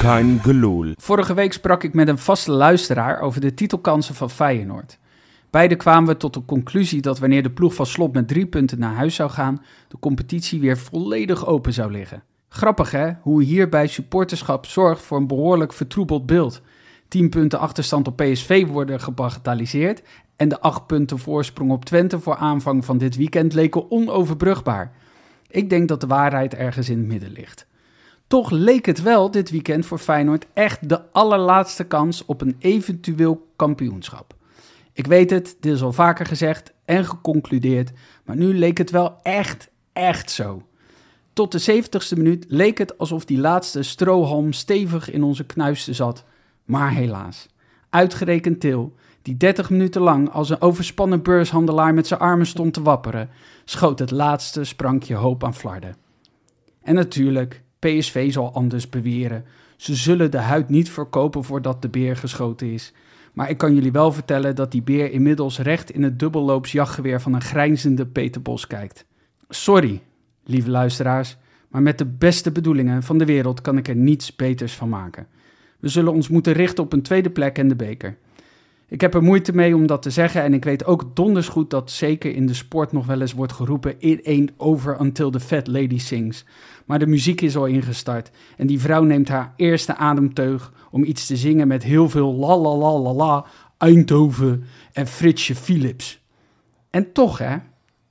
Kein gelul. Vorige week sprak ik met een vaste luisteraar over de titelkansen van Feyenoord. Beide kwamen we tot de conclusie dat wanneer de ploeg van Slot met 3 punten naar huis zou gaan, de competitie weer volledig open zou liggen. Grappig hè, hoe hierbij supporterschap zorgt voor een behoorlijk vertroebeld beeld. 10 punten achterstand op PSV worden gebagatelliseerd en de 8 punten voorsprong op Twente voor aanvang van dit weekend leken onoverbrugbaar. Ik denk dat de waarheid ergens in het midden ligt. Toch leek het wel dit weekend voor Feyenoord echt de allerlaatste kans op een eventueel kampioenschap. Ik weet het, dit is al vaker gezegd en geconcludeerd, maar nu leek het wel echt zo. Tot de 70ste minuut leek het alsof die laatste strohalm stevig in onze knuisten zat. Maar helaas, uitgerekend Til, die 30 minuten lang als een overspannen beurshandelaar met zijn armen stond te wapperen, schoot het laatste sprankje hoop aan flarden. En natuurlijk, PSV zal anders beweren. Ze zullen de huid niet verkopen voordat de beer geschoten is. Maar ik kan jullie wel vertellen dat die beer inmiddels recht in het dubbelloops jachtgeweer van een grijnzende Peter Bos kijkt. Sorry, lieve luisteraars, maar met de beste bedoelingen van de wereld kan ik er niets beters van maken. We zullen ons moeten richten op een tweede plek en de beker. Ik heb er moeite mee om dat te zeggen en ik weet ook donders goed dat zeker in de sport nog wel eens wordt geroepen It ain't over until the fat lady sings. Maar de muziek is al ingestart en die vrouw neemt haar eerste ademteug om iets te zingen met heel veel la la la la la, Eindhoven en Fritsje Philips. En toch hè,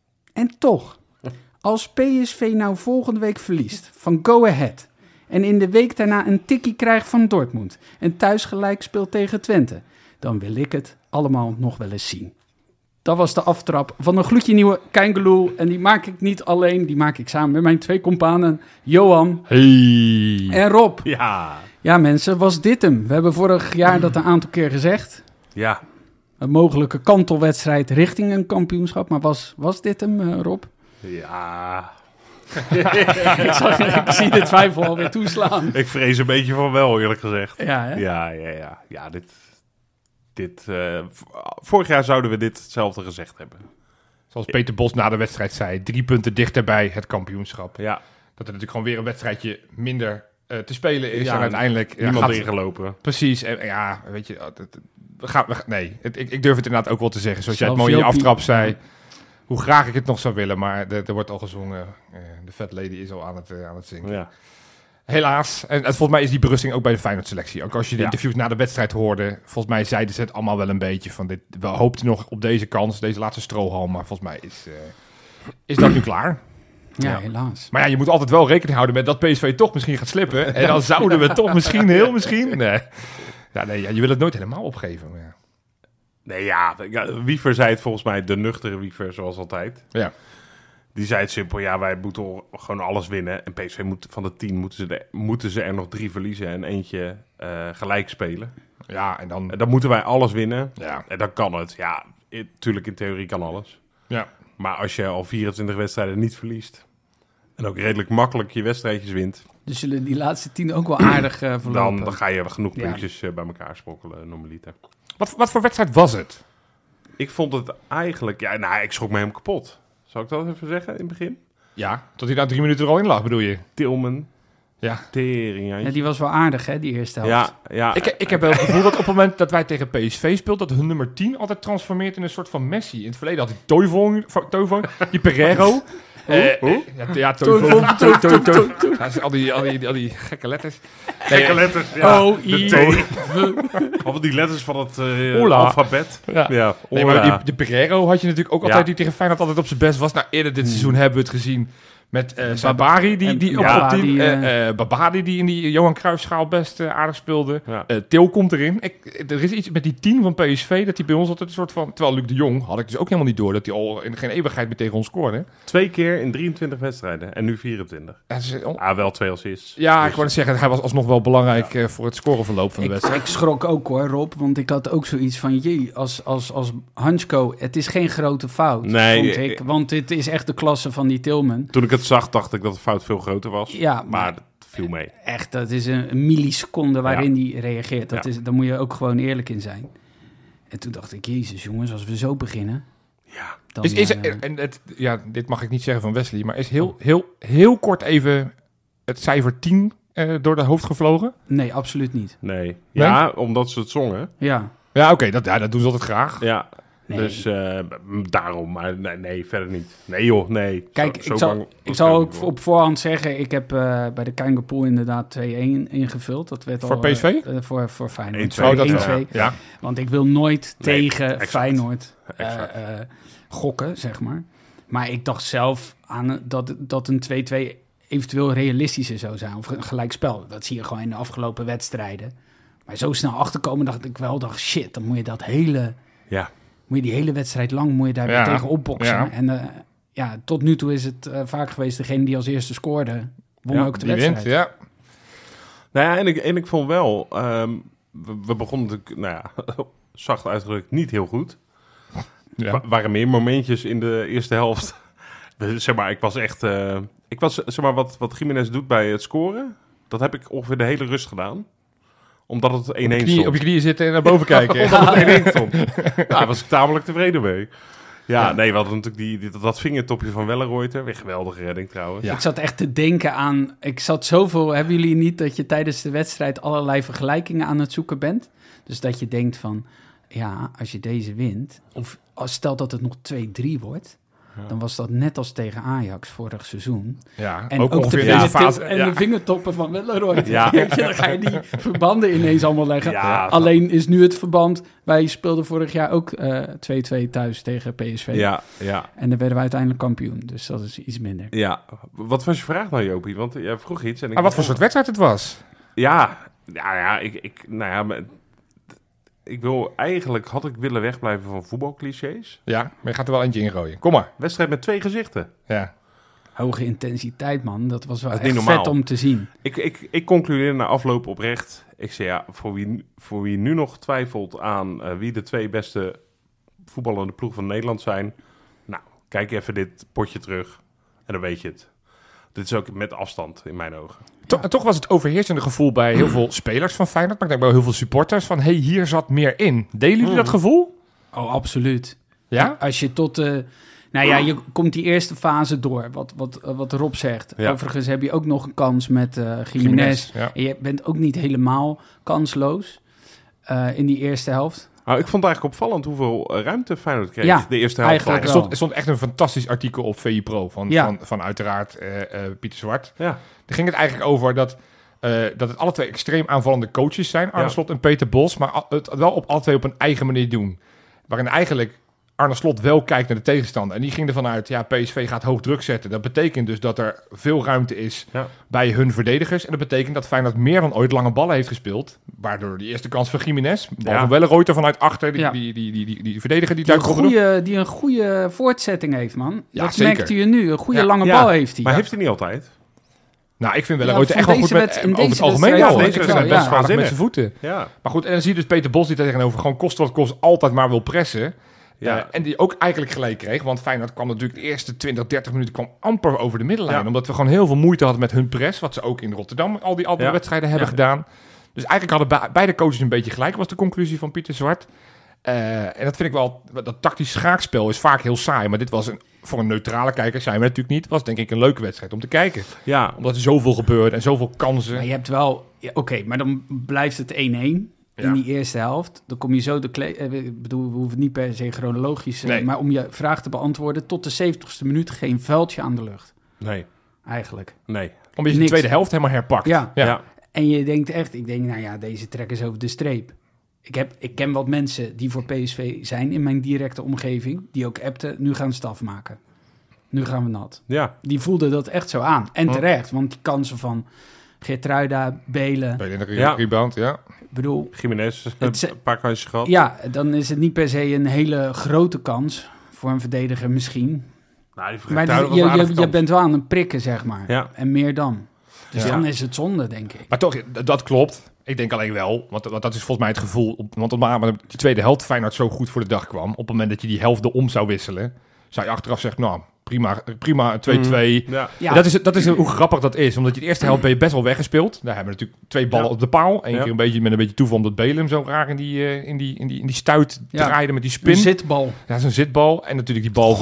als PSV nou volgende week verliest van Go Ahead en in de week daarna een tikkie krijgt van Dortmund en thuis gelijk speelt tegen Twente, dan wil ik het allemaal nog wel eens zien. Dat was de aftrap van een gloedje nieuwe Kein Gelul. En die maak ik niet alleen, die maak ik samen met mijn 2 companen, Johan en Rob. Ja mensen, was dit hem? We hebben vorig jaar dat een aantal keer gezegd. Ja. Een mogelijke kantelwedstrijd richting een kampioenschap. Maar was dit hem, Rob? Ja. ik zie de twijfel alweer toeslaan. Ik vrees een beetje van wel, eerlijk gezegd. Ja, hè? Ja, vorig jaar zouden we dit hetzelfde gezegd hebben. Zoals Peter Bos na de wedstrijd zei, 3 punten dichter bij het kampioenschap. Ja. Dat er natuurlijk gewoon weer een wedstrijdje minder te spelen is. Ja, en uiteindelijk niemand ingelopen. Precies. En ja, weet je, ik durf het inderdaad ook wel te zeggen. Zoals jij het Zelfs mooi in je Jopie. aftrap zei. Hoe graag ik het nog zou willen, maar er wordt al gezongen. De Fat Lady is al aan het zingen. Ja. Helaas. En volgens mij is die berusting ook bij de Feyenoord-selectie. Ook als je de Ja. interviews na de wedstrijd hoorde, volgens mij zeiden ze het allemaal wel een beetje van dit. We hoopten nog op deze kans, deze laatste strohalm, maar volgens mij is dat nu klaar. Ja, helaas. Maar ja, je moet altijd wel rekening houden met dat PSV toch misschien gaat slippen. En dan zouden we toch misschien, heel misschien. Nee. Ja, je wil het nooit helemaal opgeven. Maar ja. Nee, Wiever zei het volgens mij, de nuchtere Wiever, zoals altijd. Ja. Die zei het simpel, wij moeten gewoon alles winnen. En PSV van de 10 moeten ze er nog 3 verliezen en eentje gelijk spelen. Ja, en dan moeten wij alles winnen. Ja. En dan kan het. Ja, tuurlijk in theorie kan alles. Ja. Maar als je al 24 wedstrijden niet verliest en ook redelijk makkelijk je wedstrijdjes wint, Dus zullen die laatste 10 ook wel aardig verlopen. dan ga je genoeg puntjes bij elkaar sprokkelen, normaliter. Wat voor wedstrijd was het? Ik vond het eigenlijk, ik schrok me helemaal kapot. Zal ik dat even zeggen in het begin? Ja, tot hij na 3 minuten er al in lag, bedoel je? Tilman. Ja. Tering. Ja, die was wel aardig, hè, die eerste helft. Ja. Ik heb wel het gevoel dat op het moment dat wij tegen PSV speelden, dat hun nummer 10 altijd transformeert in een soort van Messi. In het verleden had hij Toivon, die Pereiro. Ja, Toivon. Al die gekke letters. Gekke letters, ja. O-I. Of die letters van het Ola. alfabet. Ja. Nee, maar de Pereiro had je natuurlijk ook altijd, die tegen Feyenoord altijd op zijn best was. Nou, eerder dit seizoen hebben we het gezien met Sabari, die op dat team. Babadi, die in die Johan Cruijffschaal best aardig speelde. Ja. Til komt erin. Er is iets met die 10 van PSV, dat hij bij ons altijd een soort van... Terwijl Luc de Jong had ik dus ook helemaal niet door, dat hij al in geen eeuwigheid meer tegen ons scoorde. 2 keer in 23 wedstrijden en nu 24. Wel 2 assists. Ja, dus ik wou zeggen, hij was alsnog wel belangrijk voor het scoreverloop van de wedstrijd. Ik schrok ook hoor, Rob, want ik had ook zoiets van, als Hansko, het is geen grote fout, vond ik. Want dit is echt de klasse van die Tilman. Toen ik het zag, dacht ik dat de fout veel groter was. Ja, maar dat viel mee. Echt, dat is een milliseconde waarin hij reageert. Daar moet je ook gewoon eerlijk in zijn. En toen dacht ik, jezus jongens, als we zo beginnen... Ja. Dan, dit mag ik niet zeggen van Wesley, maar is heel kort even het cijfer 10 door de hoofd gevlogen? Nee, absoluut niet. Nee. Ja, omdat ze het zongen. Ja. Ja, oké, dat doen ze altijd graag. Ja. Nee. Dus daarom, maar nee, verder niet. Nee joh, nee. Kijk, ik zal ook op voorhand zeggen, ik heb bij de Kuingerpool inderdaad 2-1 ingevuld. Dat werd voor PSV? Voor Feyenoord. 1-2. Ja. Want ik wil nooit tegen Feyenoord gokken, zeg maar. Maar ik dacht zelf aan dat een 2-2 eventueel realistischer zou zijn. Of een gelijkspel. Dat zie je gewoon in de afgelopen wedstrijden. Maar zo snel achterkomen dacht ik wel, shit, dan moet je dat hele... Ja. Moet je die hele wedstrijd lang weer tegen opboksen. Ja. En tot nu toe is het vaak geweest, degene die als eerste scoorde, won ook de wedstrijd. Wint, ja. Nou ja, en ik vond wel, we begonnen natuurlijk, zacht uitgedrukt, niet heel goed. Ja. Er waren meer momentjes in de eerste helft. Zeg maar, wat Gimenez doet bij het scoren, dat heb ik ongeveer de hele rust gedaan. Omdat het 1-1 stond. Op je knieën zitten en naar boven kijken. Omdat het 1-1 stond. Daar was ik tamelijk tevreden mee. Ja, nee, we hadden natuurlijk dat vingertopje van Wellenreuter. Weer geweldige redding trouwens. Ja. Ik zat echt te denken aan... Hebben jullie niet dat je tijdens de wedstrijd allerlei vergelijkingen aan het zoeken bent? Dus dat je denkt van... Ja, als je deze wint... Of stel dat het nog 2-3 wordt... Dan was dat net als tegen Ajax vorig seizoen. Ja, en ook de vingertoppen van Wellenreuter. Ja. Dan ga je die verbanden ineens allemaal leggen. Ja. Alleen is nu het verband... Wij speelden vorig jaar ook 2-2 thuis tegen PSV. Ja. En dan werden we uiteindelijk kampioen. Dus dat is iets minder. Ja. Wat was je vraag nou, Jopie? Want jij vroeg iets. En wat voor soort wedstrijd het was? Eigenlijk had ik willen wegblijven van voetbalclichés. Ja, maar je gaat er wel eentje ingooien. Kom maar. Wedstrijd met 2 gezichten. Ja. Hoge intensiteit, man. Dat was wel echt vet om te zien. Ik concludeerde na afloop oprecht. Ik zei voor wie nu nog twijfelt aan wie de 2 beste voetballende ploegen van Nederland zijn. Nou, kijk even dit potje terug en dan weet je het. Dit is ook met afstand in mijn ogen. Toch was het overheersende gevoel bij heel veel spelers van Feyenoord, maar ik denk bij heel veel supporters van, hier zat meer in. Delen jullie dat gevoel? Oh, absoluut. Ja? Als je tot je komt die eerste fase door, wat Rob zegt. Ja. Overigens heb je ook nog een kans met Gimenez. Ja. En je bent ook niet helemaal kansloos in die eerste helft. Nou, ik vond het eigenlijk opvallend hoeveel ruimte Feyenoord kreeg de eerste helft. Er stond echt een fantastisch artikel op VI Pro van uiteraard Pieter Zwart. Ja. Daar ging het eigenlijk over dat het alle 2 extreem aanvallende coaches zijn, Arne Slot en Peter Bos, maar het wel op alle 2 op een eigen manier doen. Waarin eigenlijk Arne Slot wel kijkt naar de tegenstander. En die ging ervan uit, PSV gaat hoog druk zetten. Dat betekent dus dat er veel ruimte is bij hun verdedigers. En dat betekent dat Feyenoord meer dan ooit lange ballen heeft gespeeld. Waardoor die eerste kans van Gimenez, bal van Wellenreuter vanuit achter, die verdediger die een goede voortzetting heeft, man. Ja, dat merkt je nu. Een goede lange bal heeft hij. Maar heeft hij niet altijd? Nou, ik vind Wellenreuter echt wel goed over het algemeen. Deze wedstrijd best aardig met zijn voeten. Ja. Maar goed, en dan zie je dus Peter Bos die tegenover gewoon kost wat kost altijd maar wil pressen. Ja. En die ook eigenlijk gelijk kreeg. Want Feyenoord kwam natuurlijk de eerste 20, 30 minuten amper over de middenlijn. Ja. Omdat we gewoon heel veel moeite hadden met hun press. Wat ze ook in Rotterdam al die wedstrijden hebben gedaan. Dus eigenlijk hadden beide coaches een beetje gelijk, was de conclusie van Pieter Zwart. En dat vind ik wel, dat tactisch schaakspel is vaak heel saai. Maar dit was voor een neutrale kijker, zijn we natuurlijk niet, was denk ik een leuke wedstrijd om te kijken. Ja. Omdat er zoveel gebeurde en zoveel kansen. Maar je hebt wel, maar dan blijft het 1-1. In die eerste helft, dan kom je zo ik bedoel, we hoeven niet per se chronologisch, maar om je vraag te beantwoorden, tot de 70ste minuut geen vuiltje aan de lucht. Nee. Eigenlijk. Nee. Omdat je de tweede helft helemaal herpakt. Ja. En je denkt echt, deze trekken is over de streep. Ik ken wat mensen die voor PSV zijn in mijn directe omgeving, die ook appten, nu gaan we staf maken. Nu gaan we nat. Ja. Die voelden dat echt zo aan. En terecht, want die kansen van Geertruida, Belen. Bij de rebound, ja. Ik bedoel, Gimenez, een paar kansjes gehad. Ja, dan is het niet per se een hele grote kans voor een verdediger misschien. Nou, maar je bent wel aan het prikken, zeg maar. Ja. En meer dan. Dus dan is het zonde, denk ik. Maar toch, dat klopt. Ik denk alleen wel, want dat is volgens mij het gevoel. Want op die tweede helft Feyenoord zo goed voor de dag kwam. Op het moment dat je die helft om zou wisselen, zou je achteraf zeggen, nou, prima 2-2. Ja. Dat is hoe grappig dat is. Omdat je de eerste helft ben je best wel weggespeeld. Daar hebben we natuurlijk 2 ballen op de paal. Eén keer met een beetje toeval omdat Belem zo raar in die stuit draaide met die spin. Een zitbal. Ja, zo'n zitbal. En natuurlijk die bal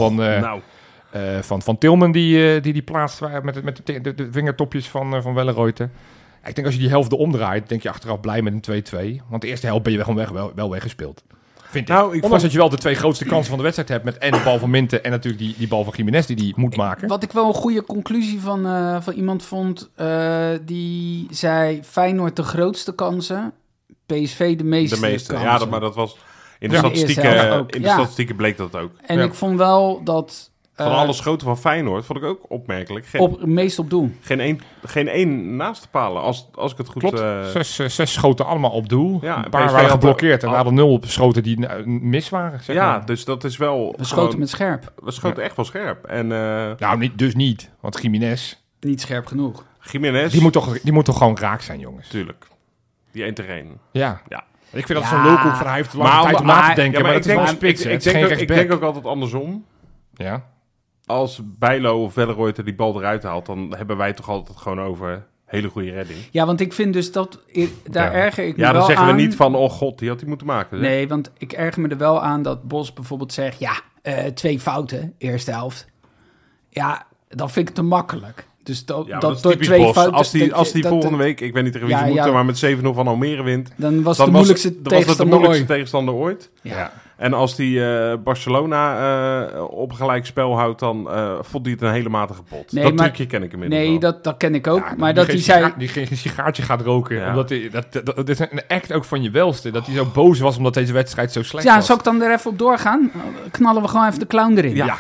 van Tilman die plaatst met de vingertopjes van Wellenreuter. Ik denk als je die helft omdraait, denk je achteraf blij met een 2-2. Want de eerste helft ben je gewoon wel weggespeeld. Vind ik. Ondanks dat je wel de 2 grootste kansen van de wedstrijd hebt met en de bal van Minte en natuurlijk die bal van Gimenez die moet maken. Wat ik wel een goede conclusie van iemand vond, die zei Feyenoord de grootste kansen, PSV de meeste kansen. Ja, maar dat was in de statistieken bleek dat ook. En ik vond wel dat... Van alle schoten van Feyenoord vond ik ook opmerkelijk. Meest op doel. Geen één naast te palen, als ik het goed... Klopt, 6 schoten allemaal op doel. Ja, een paar waren geblokkeerd en we hadden 0 schoten die mis waren. Zeg maar. Dus dat is wel... We schoten met scherp. We schoten echt wel scherp. En, niet, want Gimenez... Niet scherp genoeg. Gimenez... Die moet toch gewoon raak zijn, jongens. Tuurlijk. Die 1 tegen 1. Ja. Ik vind dat zo'n lulkoek van hij heeft lange tijd om na te denken. Maar dat is wel spits. Ik denk ook altijd andersom. Ja. Als Bijlo of Welleroyter die bal eruit haalt, dan hebben wij toch altijd gewoon over hele goede redding. Ja, want ik vind dus dat... Daar erger ik me wel aan. Ja, dan zeggen we niet van, oh god, die had hij moeten maken. Zeg. Nee, want ik erger me er wel aan dat Bos bijvoorbeeld zegt... 2 fouten, eerste helft. Ja, dan vind ik het te makkelijk. Dus dat door 2 fouten... Als die volgende week, ik weet niet tegen wie ze moeten, maar met 7-0 van Almere wint... Dan was het de moeilijkste tegenstander ooit. Ja. En als die Barcelona op gelijk spel houdt, dan vond hij het een hele matige pot. Nee, dat trucje ken ik inmiddels wel. Dat ken ik ook. Ja, maar dat hij zei... Die geen sigaartje gaat roken. Ja. Omdat dat is een act ook van je welste. Dat hij zo boos was omdat deze wedstrijd zo slecht was. Ja, zal ik dan er even op doorgaan? Knallen we gewoon even de clown erin. Ja.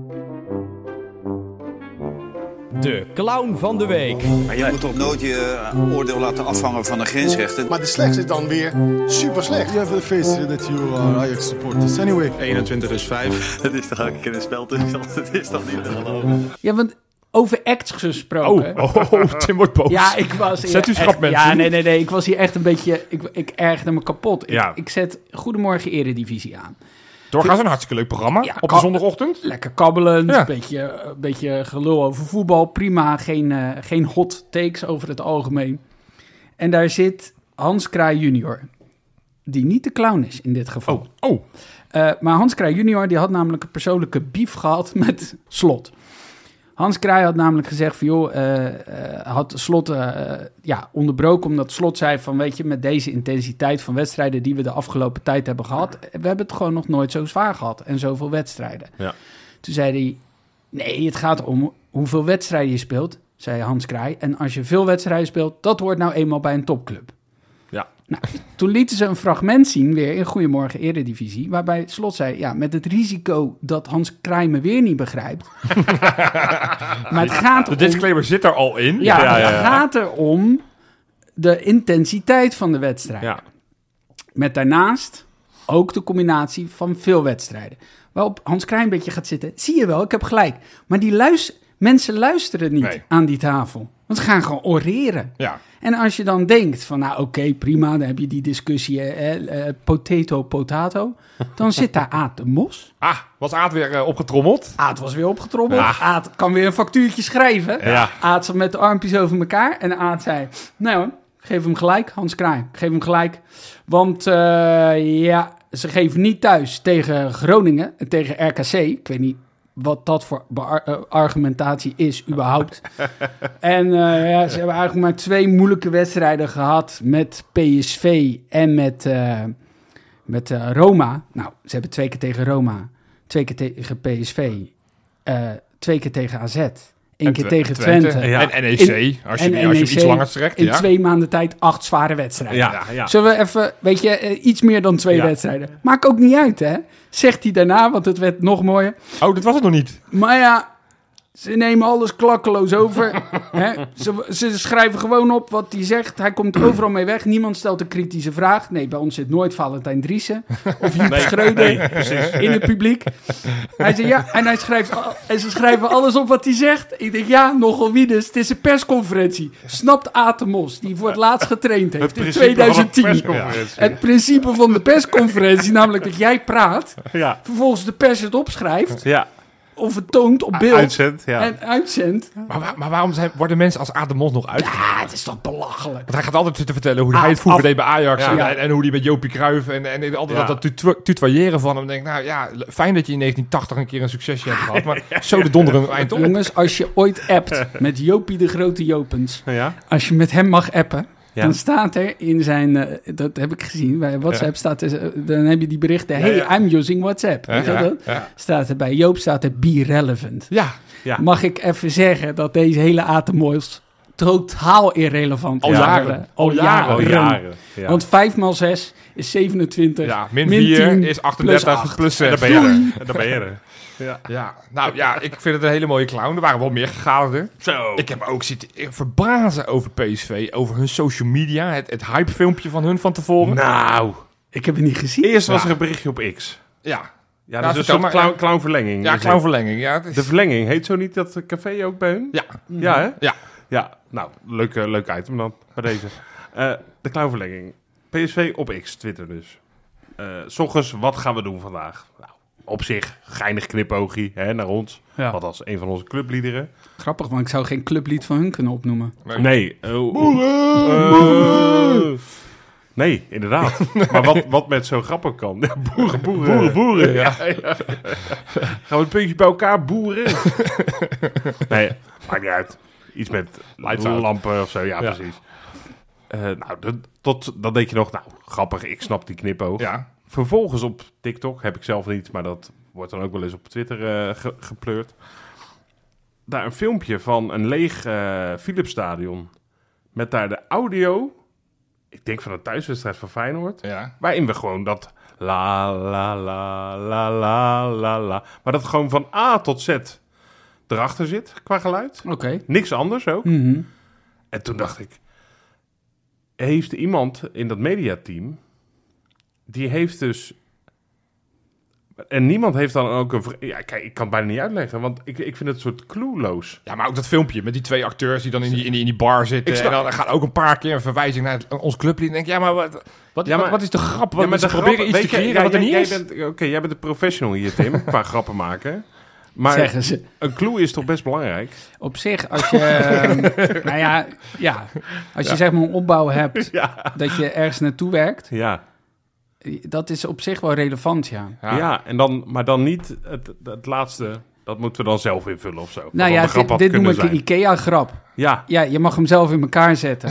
De clown van de week. Maar je moet toch nooit je oordeel laten afhangen van de grensrechten. Maar de slechtste is dan weer super slecht. You have the face that you are Ajax supporters. Anyway. 21 is 5. Dat is toch ook een speltoestand. Dat is toch niet te geloven. Ja, want over acts gesproken. Tim wordt boos. Ja, ik was hier zet u schrap, mensen. Ja, nee. Ik was hier echt een beetje... Ik ergerde me kapot. Ik zet Goedemorgen Eredivisie aan. Doorgaans een hartstikke leuk programma op de zondagochtend. Lekker kabbelend, een beetje gelul over voetbal. Prima, geen hot takes over het algemeen. En daar zit Hans Kraai junior, die niet de clown is in dit geval. Maar Hans Kraai junior die had namelijk een persoonlijke beef gehad met Slot. Hans Kraai had namelijk gezegd van had Slot onderbroken omdat Slot zei van weet je, met deze intensiteit van wedstrijden die we de afgelopen tijd hebben gehad, we hebben het gewoon nog nooit zo zwaar gehad en zoveel wedstrijden. Ja. Toen zei hij, nee, het gaat om hoeveel wedstrijden je speelt, zei Hans Kraai. En als je veel wedstrijden speelt, dat hoort nou eenmaal bij een topclub. Ja. Nou, toen lieten ze een fragment zien weer in Goedemorgen Eredivisie, waarbij Slot zei, met het risico dat Hans Kraai me weer niet begrijpt. Maar het gaat de disclaimer zit er al in. Het gaat er om de intensiteit van de wedstrijd. Ja. Met daarnaast ook de combinatie van veel wedstrijden. Waarop Hans Kraai een beetje gaat zitten. Zie je wel, ik heb gelijk. Maar mensen luisteren niet aan die tafel. Want ze gaan gewoon oreren. Ja. En als je dan denkt van, oké, prima, dan heb je die discussie, potato, dan zit daar Aad de Mos. Was Aad weer opgetrommeld? Aad was weer opgetrommeld. Ja. Aad kan weer een factuurtje schrijven. Ja. Aad zat met de armpjes over elkaar en Aad zei, nou, geef hem gelijk, Hans Kraai, geef hem gelijk. Want ze geven niet thuis tegen Groningen en tegen RKC. Ik weet niet wat dat voor argumentatie is überhaupt. En ze hebben eigenlijk maar 2 moeilijke wedstrijden gehad met PSV en met Roma. Nou, ze hebben 2 keer tegen Roma, 2 keer tegen PSV, 2 keer tegen AZ, 1 keer tegen Twente. En NEC, als je iets langer trekt. In 2 maanden tijd 8 zware wedstrijden. Ja. Zullen we even, iets meer dan 2 wedstrijden. Maakt ook niet uit, hè? Zegt hij daarna, want het werd nog mooier. Dat was het nog niet. Maar ze nemen alles klakkeloos over. Hè? Ze schrijven gewoon op wat hij zegt. Hij komt overal mee weg. Niemand stelt een kritische vraag. Nee, bij ons zit nooit Valentijn Driessen of Joep Schreuder in het publiek. Hij zei en ze schrijven alles op wat hij zegt. Ik denk, nogal wie dus. Het is een persconferentie. Snapt Aad de Mos, die voor het laatst getraind heeft in 2010. Het principe van de persconferentie, namelijk dat jij praat, vervolgens de pers het opschrijft. Ja. of het toont op beeld. Uitzendt. Maar waarom worden mensen als Aad de Mos nog uit? Ja, het is toch belachelijk. Want hij gaat altijd zitten vertellen hoe hij het vroeger deed bij Ajax. En hoe hij met Jopie Cruijff en altijd dat tutoyeren van hem. Denk nou ja, fijn dat je in 1980 een keer een succesje hebt gehad. Maar zo de donder een eind op. Jongens, als je ooit appt met Jopie de Grote Jopens. Ja? Als je met hem mag appen. Ja. Dan staat er in zijn, dat heb ik gezien, bij WhatsApp staat er, dan heb je die berichten, hey, I'm using WhatsApp. Weet je dat? Ja. Staat er bij Joop, staat er be relevant. Ja. Mag ik even zeggen dat deze hele Atemoils totaal irrelevant is? Al jaren. Ja. Want 5 x 6 is 27. Ja, min 4 is 38 plus 6. Daar ben je er. Ja, nou ja, ik vind het een hele mooie clown. Er waren wel meer gegadigden. Zo. Ik heb ook zitten verbazen over PSV, over hun social media, het hypefilmpje van hun van tevoren. Nou, ik heb het niet gezien. Eerst was er een berichtje op X. Ja. Ja, dat is een soort clownverlenging. Ja, clownverlenging. Ja, de verlenging, heet zo niet dat café ook bij hun? Ja. Ja, hè? Ja. Ja, nou, leuk item dan, bij deze. De clownverlenging. PSV op X, Twitter dus. 's Ochtends, wat gaan we doen vandaag? Nou, op zich, geinig knipoogie naar ons. Ja. Wat als een van onze clubliederen. Grappig, want ik zou geen clublied van hun kunnen opnoemen. Nee. Nee, inderdaad. Maar wat met zo grappig kan. Ja, boeren. Ja. Gaan we een puntje bij elkaar boeren? Nee, maakt niet uit. Iets met lampen of zo, ja. Precies. Dan denk je nog, nou, grappig, ik snap die knipoog. Ja. Vervolgens op TikTok, heb ik zelf niet, maar dat wordt dan ook wel eens op Twitter gepleurd. Daar een filmpje van een leeg Philipsstadion. Met daar de audio, ik denk van de thuiswedstrijd van Feyenoord. Ja. Waarin we gewoon dat la la la la la la la. Maar dat gewoon van A tot Z erachter zit qua geluid. Oké. Niks anders ook. Mm-hmm. En toen dacht ik, heeft iemand in dat mediateam, die heeft dus, en niemand heeft dan ook een, ja, kijk, ik kan het bijna niet uitleggen, want ik vind het een soort clueloos. Ja, maar ook dat filmpje met die 2 acteurs die dan in die bar zitten. En dan gaat ook een paar keer een verwijzing naar ons clublied. En denk ik, wat is de grap? Wat ze proberen iets te creëren wat er niet is. Jij bent de professional hier, Tim, qua grappen maken. Maar zeggen ze, een clue is toch best belangrijk? Op zich, als je, als je zeg maar een opbouw hebt, dat je ergens naartoe werkt, dat is op zich wel relevant, Ja, en dan, maar dan niet het laatste, dat moeten we dan zelf invullen of zo. Nou ja, dit noem ik een IKEA-grap. Ja, je mag hem zelf in elkaar zetten.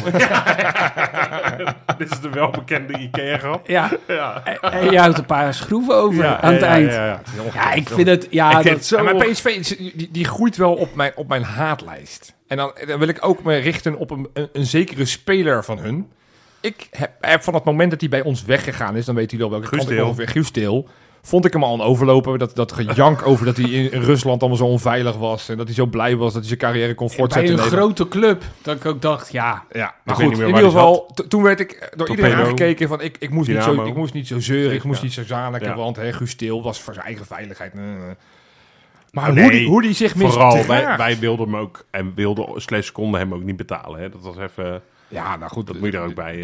Dit is de welbekende IKEA-grap. Ja. En je houdt een paar schroeven over aan het eind. Ja, ik vind het... Maar PSV, die groeit wel op mijn haatlijst. En dan wil ik ook me richten op een zekere speler van hun. Ik heb van het moment dat hij bij ons weggegaan is, dan weet hij wel welke kant ik ongeveer. Guus Til. Vond ik hem al een overloper. Dat gejank over dat hij in Rusland allemaal zo onveilig was. En dat hij zo blij was dat hij zijn carrière kon voortzetten. Bij een grote club. Dat ik ook dacht, maar goed, in ieder geval, toen werd ik door iedereen aangekeken van ik moest niet zo zeuren, ik moest niet zo zaniken, want Guus Til was voor zijn eigen veiligheid. Maar hoe die zich misdraagt. Vooral, wij wilden hem ook, en konden hem ook niet betalen. Hè? Dat was even... Ja, nou goed. Dat moet je er ook bij...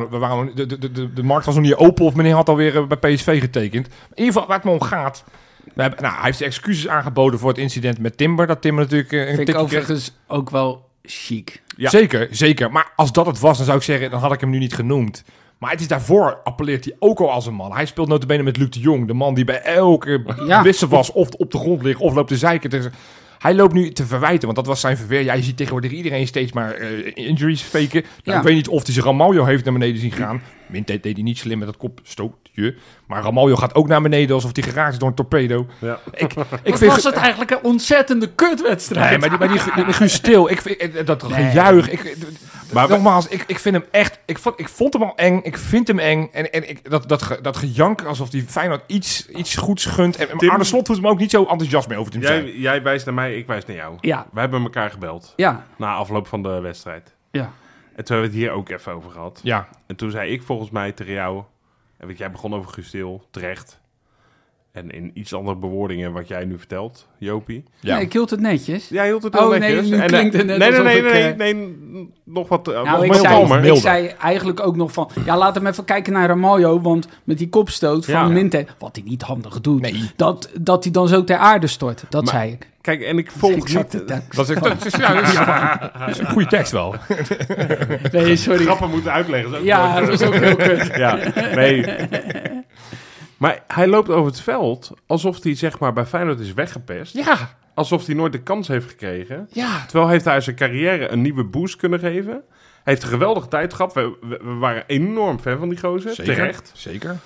De markt was nog niet open of meneer had alweer bij PSV getekend. In ieder geval, waar het me om gaat... hij heeft excuses aangeboden voor het incident met Timber. Dat Timber natuurlijk een vind ik overigens ook wel chic. Ja. Zeker. Maar als dat het was, dan zou ik zeggen... dan had ik hem nu niet genoemd. Maar het is daarvoor appelleert hij ook al als een man. Hij speelt nota bene met Luc de Jong. De man die bij elke wissel was of op de grond ligt... of loopt te zeiken. Hij loopt nu te verwijten, want dat was zijn verweer. Ja, je ziet tegenwoordig iedereen steeds maar injuries faken. Nou, ik weet niet of hij zijn Ramaljo heeft naar beneden zien gaan. Mintet deed hij niet slim met dat kopstootje. Maar Ramaljo gaat ook naar beneden alsof hij geraakt is door een torpedo. Ja. Was het eigenlijk een ontzettende kutwedstrijd? Nee, maar die Guus Til, dat gejuich. Maar nogmaals, ik vind hem echt... Ik vond hem al eng. Ik vind hem eng. En dat gejank alsof die Feyenoord iets goeds gunt. En Arne Slot voelt hem ook niet zo enthousiast mee over het team. Jij wijst naar mij, ik wijs naar jou. Ja. Wij hebben elkaar gebeld. Ja. Na afloop van de wedstrijd. Ja. En toen hebben we het hier ook even over gehad. Ja. En toen zei ik volgens mij tegen jou... En jij begon over Guus Til, terecht. En in iets andere bewoordingen wat jij nu vertelt, Jopie. Ja, ik hield het netjes. Ja, je hield het heel netjes. Nee, nu klinkt het net nee, nog wat ik zei eigenlijk ook nog van... Ja, laat hem even kijken naar Ramalho, want met die kopstoot van Minte... Wat hij niet handig doet, dat hij dan zo ter aarde stort. Dat zei ik. Kijk, en ik volg niet... Dat is een goede tekst wel. Nee, sorry. Grappen moeten uitleggen. Dat is ook heel kut. Ja, nee... Maar hij loopt over het veld alsof hij zeg maar bij Feyenoord is weggepest. Ja. Alsof hij nooit de kans heeft gekregen. Ja. Terwijl heeft hij zijn carrière een nieuwe boost kunnen geven. Hij heeft een geweldige tijd gehad. We waren enorm fan van die gozer. Zeker, terecht. Zeker.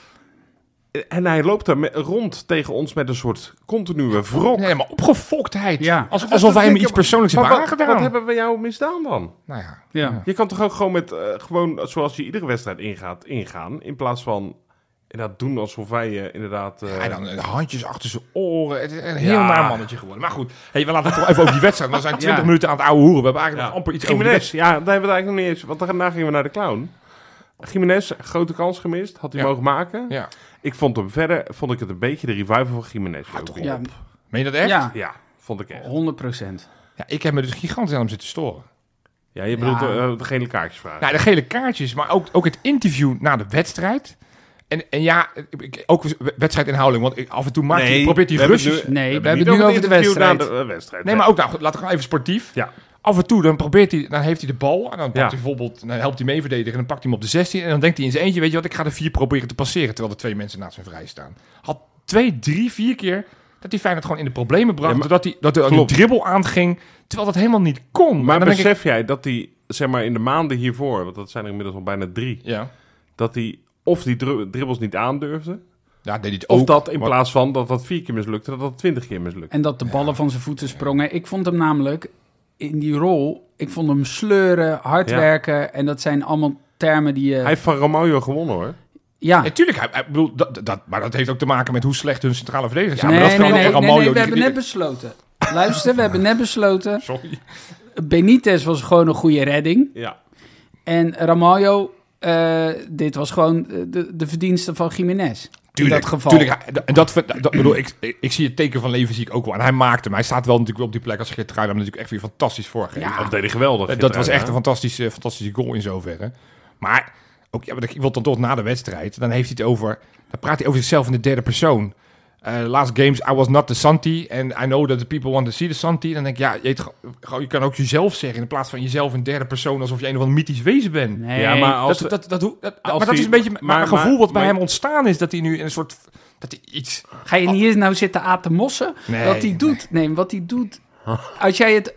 En hij loopt daar rond tegen ons met een soort continue wrok. Nee, maar opgefoktheid. Ja. Alsof wij hem iets persoonlijks hebben aangedaan. Wat hebben we jou misdaan dan? Nou ja. Je kan toch ook gewoon met gewoon zoals je iedere wedstrijd ingaan. In plaats van... Inderdaad doen alsof wij inderdaad... En dan handjes achter zijn oren. Het is een heel naar mannetje geworden. Maar goed, we laten het toch even over die wedstrijd. We zijn 20 minuten aan het ouwe hoeren. We hebben eigenlijk nog amper iets over Gimenez, daar hebben we het eigenlijk nog niet eens... Want daarna gingen we naar de clown. Gimenez, grote kans gemist. Had hij mogen maken. Ja. Ik vond het een beetje de revival van Gimenez. Ja. Meen je dat echt? Ja, vond ik echt. 100%. Ja, ik heb me dus gigantisch aan hem zitten storen. Ja, je bedoelt de gele kaartjes vragen. Nou, de gele kaartjes, maar ook het interview na de wedstrijd... En ja, ook wedstrijdinhouding, want af en toe probeert hij Russisch... we hebben het nu over de wedstrijd. Nee, maar ook, laten we gewoon even sportief. Ja. Af en toe, dan heeft hij de bal en dan pakt hij bijvoorbeeld, dan helpt hij mee verdedigen en dan pakt hij hem op de 16 en dan denkt hij in zijn eentje, weet je wat, ik ga de 4 proberen te passeren, terwijl er 2 mensen naast hem vrij staan. Had 2, 3, 4 keer dat hij Feyenoord gewoon in de problemen bracht, dat er een dribbel aanging, terwijl dat helemaal niet kon. Maar besef jij dat hij, zeg maar in de maanden hiervoor, want dat zijn er inmiddels al bijna 3, dat hij of die dribbels niet aandurfde. Ja, deed het of ook, dat in plaats van dat 4 keer mislukte, dat 20 keer mislukte. En dat de ballen van zijn voeten sprongen. Ik vond hem namelijk in die rol... Ik vond hem sleuren, hard werken. En dat zijn allemaal termen die... Hij heeft van Ramalho gewonnen, hoor. Ja. Natuurlijk, maar dat heeft ook te maken met hoe slecht hun centrale verdedigers zijn. Nee, we hebben net besloten. Luister, we hebben net besloten. Sorry. Benitez was gewoon een goede redding. Ja. En Ramalho... dit was gewoon de verdienste van Gimenez. In dat geval. Tuurlijk, en dat bedoel ik zie het teken van leven zie ik ook wel. En hij maakte hem. Hij staat wel natuurlijk op die plek als Geertruida hem natuurlijk echt weer fantastisch voorgegeven. Ja, dat deed hij geweldig. Dat was echt een fantastische goal in zoverre. Maar ook, ik wil dan toch na de wedstrijd, dan heeft hij het over, dan praat hij over zichzelf in de derde persoon. Last games, I was not the Santi. And I know that the people want to see the Santi. Dan denk ik, je kan ook jezelf zeggen. In plaats van jezelf in derde persoon. Alsof je een of ander mythisch wezen bent. Nee. Ja, maar dat is een beetje een gevoel wat bij hem ontstaan is. Dat hij nu in een soort... Dat hij iets... Ga je niet eens nou zitten aan te mossen? Nee, wat hij doet. Nee, wat hij doet. Als jij het...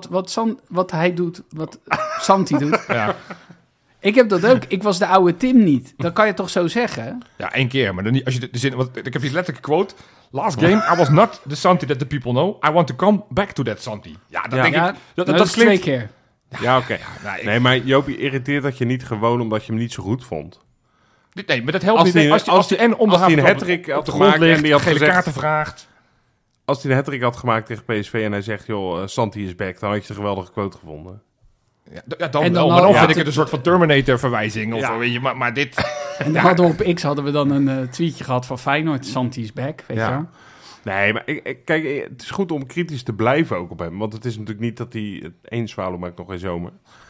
Wat hij doet. Wat Santi doet. Ja. Ik heb dat ook. Ik was de oude Tim niet. Dat kan je toch zo zeggen? Ja, 1 keer. Maar dan niet, als je de zin... Want ik heb hier letterlijk quote. Last game, I was not the Santi that the people know. I want to come back to that Santi. Ja, dan denk ik... Dat klinkt 2 keer. Ja, oké. Nee, maar Jopie irriteert dat je niet gewoon omdat je hem niet zo goed vond. Nee, maar dat helpt niet. Als hij en onderhand een hat-trick had gemaakt en die had gele kaarten vraagt. Als hij een hat-trick had gemaakt tegen PSV en hij zegt, joh, Santi is back, dan had je de geweldige quote gevonden. Ja, dan vind ik het een soort van Terminator-verwijzing. Of weet je, maar dit... En hadden we op X hadden we dan een tweetje gehad van Feyenoord, Santi is back, weet je wel. Nee, maar kijk, het is goed om kritisch te blijven ook op hem. Want het is natuurlijk niet dat hij 1 zwaluw maakt nog geen zomer.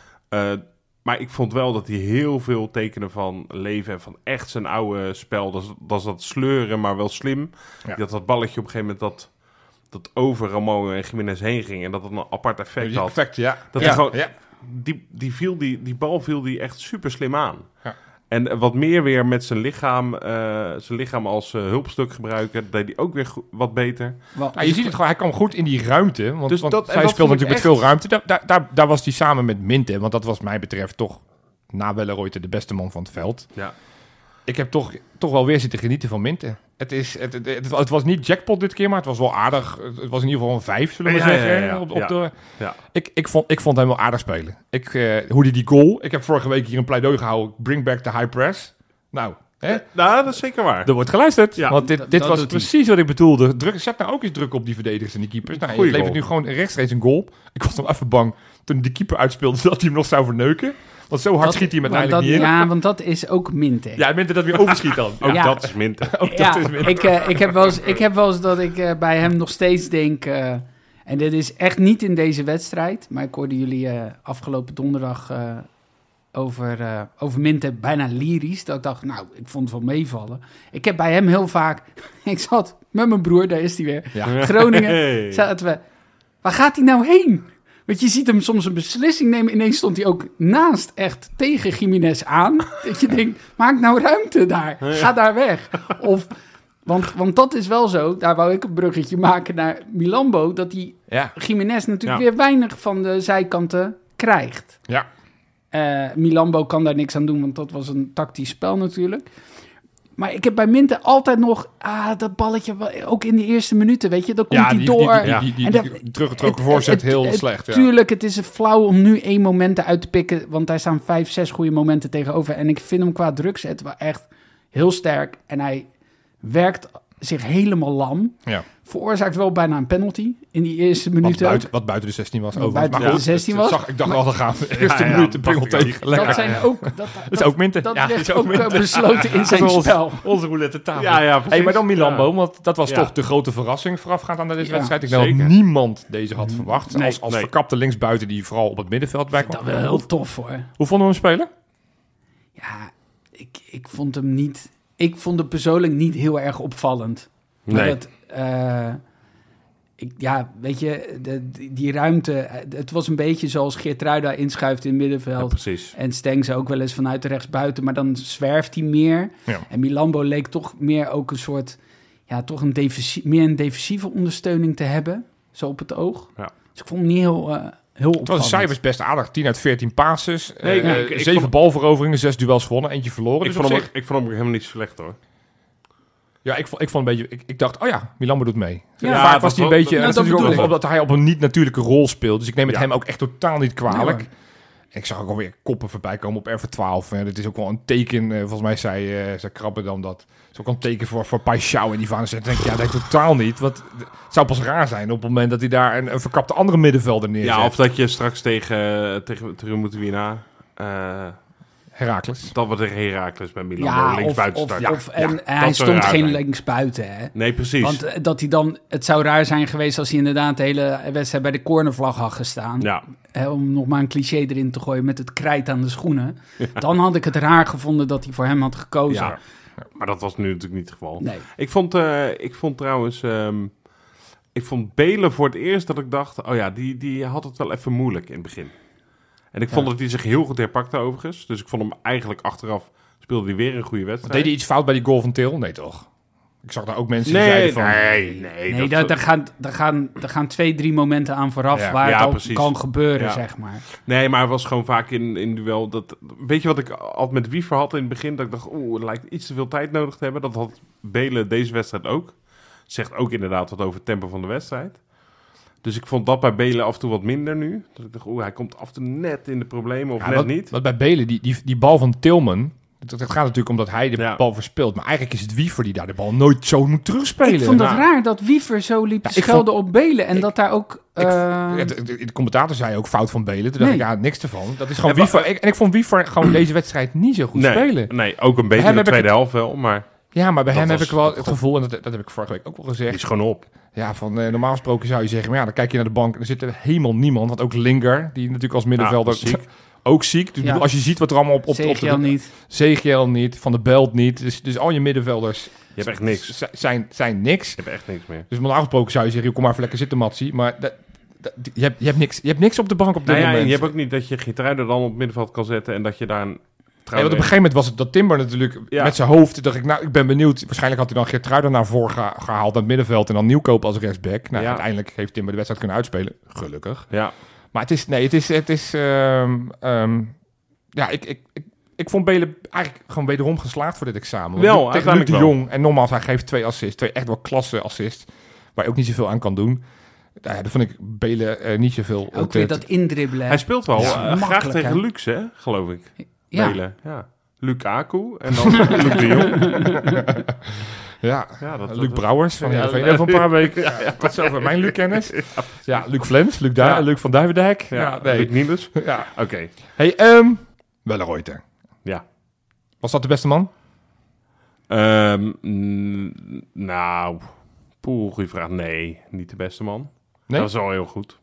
Maar ik vond wel dat hij heel veel tekenen van leven en van echt zijn oude spel. Dat is dat sleuren, maar wel slim. Ja. Dat balletje op een gegeven moment dat over Ramalho en Gimenez heen ging. En dat het een apart effect had. Effect, ja. Dat hij gewoon... Ja. Die bal viel die echt super slim aan. Ja. En wat meer weer met zijn lichaam als hulpstuk gebruiken. Dat deed hij ook weer wat beter. Je ziet het gewoon, hij kwam goed in die ruimte. Want hij speelde natuurlijk met veel ruimte. Daar was hij samen met Minte. Want dat was mij betreft toch na Welleroyte de beste man van het veld. Ja. Ik heb toch wel weer zitten genieten van Minte. Het was niet jackpot dit keer, maar het was wel aardig. Het was in ieder geval een 5, zullen we zeggen. Ik vond hem wel aardig spelen. Hoe die goal... Ik heb vorige week hier een pleidooi gehouden. Bring back the high press. Nou, Nou, dat is zeker waar. Er wordt geluisterd. Ja, want dit was precies wat ik bedoelde. Zet nou ook eens druk op die verdedigers en die keepers. Nou, je levert nu gewoon rechtstreeks een goal. Ik was nog even bang toen de keeper uitspeelde dat hij hem nog zou verneuken. Want zo hard schiet hij hem uiteindelijk niet in. Ja, want dat is ook Minte. Ja, Minte dat weer overschiet dan. Ook dat is Minte. Ik heb wel eens dat ik bij hem nog steeds denk... en dit is echt niet in deze wedstrijd... maar ik hoorde jullie afgelopen donderdag... over Minte bijna lyrisch. Dat ik dacht, nou, ik vond het wel meevallen. Ik heb bij hem heel vaak... ik zat met mijn broer, daar is hij weer. Ja. Groningen. Zaten we... Waar gaat hij nou heen? Want je ziet hem soms een beslissing nemen. Ineens stond hij ook naast echt tegen Gimenez aan. Dat je denkt, maak nou ruimte daar. Ga daar weg. Want dat is wel zo. Daar wou ik een bruggetje maken naar Milambo. Dat die Gimenez natuurlijk weer weinig van de zijkanten krijgt. Ja. Milambo kan daar niks aan doen, want dat was een tactisch spel natuurlijk. Maar ik heb bij Minte altijd nog... dat balletje, ook in de eerste minuten, weet je. Dan komt hij door. Die teruggetrokken voorzet heel slecht. Tuurlijk, het is flauw om nu 1 moment uit te pikken. Want daar staan 5, 6 goede momenten tegenover. En ik vind hem qua drukzet wel echt heel sterk. En hij werkt zich helemaal lam. Ja. Veroorzaakt wel bijna een penalty in die eerste minuten. Wat buiten de 16 was. Buiten de 16 was. Ik dacht al, dan gaan de eerste minuut de pingel tegen. Dat zijn ook... Dat is ook Minte. Dat ligt ook besloten in zijn spel. Onze roulette tafel. Ja, maar dan Milambo, want dat was toch de grote verrassing voorafgaand aan deze wedstrijd. Ik denk dat niemand deze had verwacht. Als verkapte linksbuiten die vooral op het middenveld bij kwam. Dat wel heel tof hoor. Hoe vonden we hem spelen? Ja, ik vond hem niet... Ik vond het persoonlijk niet heel erg opvallend. Nee. Weet je, die ruimte... Het was een beetje zoals Geertruida inschuift in het middenveld. Ja, precies. En Stengs ook wel eens vanuit de rechtsbuiten. Maar dan zwerft hij meer. Ja. En Milambo leek toch meer ook een soort... Ja, toch meer een defensieve ondersteuning te hebben. Zo op het oog. Ja. Dus ik vond hem niet heel opvallend. Het was de cijfers best aardig. 10 uit 14 passes. 7 balveroveringen, 6 duels gewonnen. Eentje verloren. Ik vond hem helemaal niet slecht hoor. Ja, ik vond een beetje... Ik dacht, Milambo doet mee. Ja, vaak was hij een beetje... omdat hij op een niet-natuurlijke rol speelt. Dus ik neem het hem ook echt totaal niet kwalijk. Ja, ik zag ook alweer koppen voorbij komen op F12. En het is ook wel een teken... volgens mij zei Krabbe dan dat... Het is ook wel een teken voor Paixão en die van zet. Dan denk ik, dat totaal niet. Want het zou pas raar zijn op het moment dat hij daar een verkapte andere middenvelder neerzet. Ja, of dat je straks tegen moeten winnen. Heracles. Dat was tegen Heracles bij Milan. Linksbuiten starten. Hij stond geen linksbuiten. Hè? Nee, precies. Want dat hij dan... Het zou raar zijn geweest als hij inderdaad de hele wedstrijd bij de cornervlag had gestaan. Ja. Om nog maar een cliché erin te gooien met het krijt aan de schoenen. Ja. Dan had ik het raar gevonden dat hij voor hem had gekozen. Ja. Maar dat was nu natuurlijk niet het geval. Nee. Ik vond trouwens... ik vond Belen voor het eerst dat ik dacht... die had het wel even moeilijk in het begin. En ik vond dat hij zich heel goed herpakte overigens. Dus ik vond hem eigenlijk achteraf... speelde hij weer een goede wedstrijd. Deed hij iets fout bij die goal van Til? Nee, toch? Ik zag daar ook mensen die zeiden van... Nee, daar gaan 2-3 momenten aan vooraf... waar het al kan gebeuren, zeg maar. Nee, maar het was gewoon vaak in duel... Weet je wat ik altijd met Wiever had in het begin? Dat ik dacht, er lijkt iets te veel tijd nodig te hebben. Dat had Belen deze wedstrijd ook. Zegt ook inderdaad wat over het tempo van de wedstrijd. Dus ik vond dat bij Belen af en toe wat minder nu. Dat ik dacht, hij komt af en toe net in de problemen of net niet. Wat bij Belen, die bal van Tilman... Het gaat natuurlijk omdat hij de bal verspeelt. Maar eigenlijk is het Wiever die daar de bal nooit zo moet terugspelen. Ik vond het raar dat Wiever zo liep schelden op Belen. En dat daar ook... De commentator zei ook fout van Belen. Toen dacht ik, niks ervan. Dat is gewoon Wiever. Ik vond Wiever gewoon deze wedstrijd niet zo goed spelen. Nee, ook een beetje in de tweede helft wel. Maar ja, maar bij hem heb ik wel het gevoel... En dat heb ik vorige week ook wel gezegd. Die is gewoon op. Ja, normaal gesproken zou je zeggen... Maar dan kijk je naar de bank en er zit er helemaal niemand. Want ook Linger, die natuurlijk als middenvelder... ook ziek. Dus als je ziet wat er allemaal op Zegiel niet. Van de Belt niet. Dus al je middenvelders... Je hebt echt niks. Zijn niks. Je hebt echt niks meer. Dus normaal gesproken zou je zeggen... kom maar even lekker zitten, Matsie. Maar je hebt niks. Je hebt niks op de bank op dit moment. En je hebt ook niet dat je Geertruida dan op het middenveld kan zetten... en dat je daar... want op een gegeven moment was het dat Timber natuurlijk met zijn hoofd... dacht ik, ik ben benieuwd. Waarschijnlijk had hij dan Geertruida naar voren gehaald... naar het middenveld en dan Nieuwkoop als rechtsback. Uiteindelijk heeft Timber de wedstrijd kunnen uitspelen. Gelukkig. Ja. Maar ik vond Belen eigenlijk gewoon wederom geslaagd voor dit examen. Wel, tegen Luc de Jong. En nogmaals, hij geeft 2 assists. 2 echt wel klasse assists. Waar je ook niet zoveel aan kan doen. Dat vond ik Belen niet zoveel. Ook weer dat indribbelen. Hij speelt wel graag tegen Lux, hè, geloof ik. Ja. Belen, ja. Lukaku en dan Luc de Jong. Ja, Luc Brouwers van van een paar weken. Tot zover mijn Luc-kennis. Ja, Luc Flens, Luc van Duivendijk. Luc Niels. Ja. Oké. Hey, Wellenreuter. Ja. Was dat de beste man? Goeie vraag. Nee, niet de beste man. Nee? Dat is wel heel goed.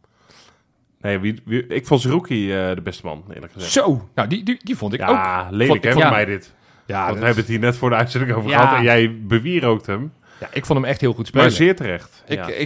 Nee, ik vond Zerouki de beste man, eerlijk gezegd. Zo, nou die vond ik ook. Ja, lelijk hè, van mij dit. Ja, want we hebben het hier net voor de uitzending over gehad en jij bewierookt hem. Ja, ik vond hem echt heel goed spelen. Maar zeer terecht.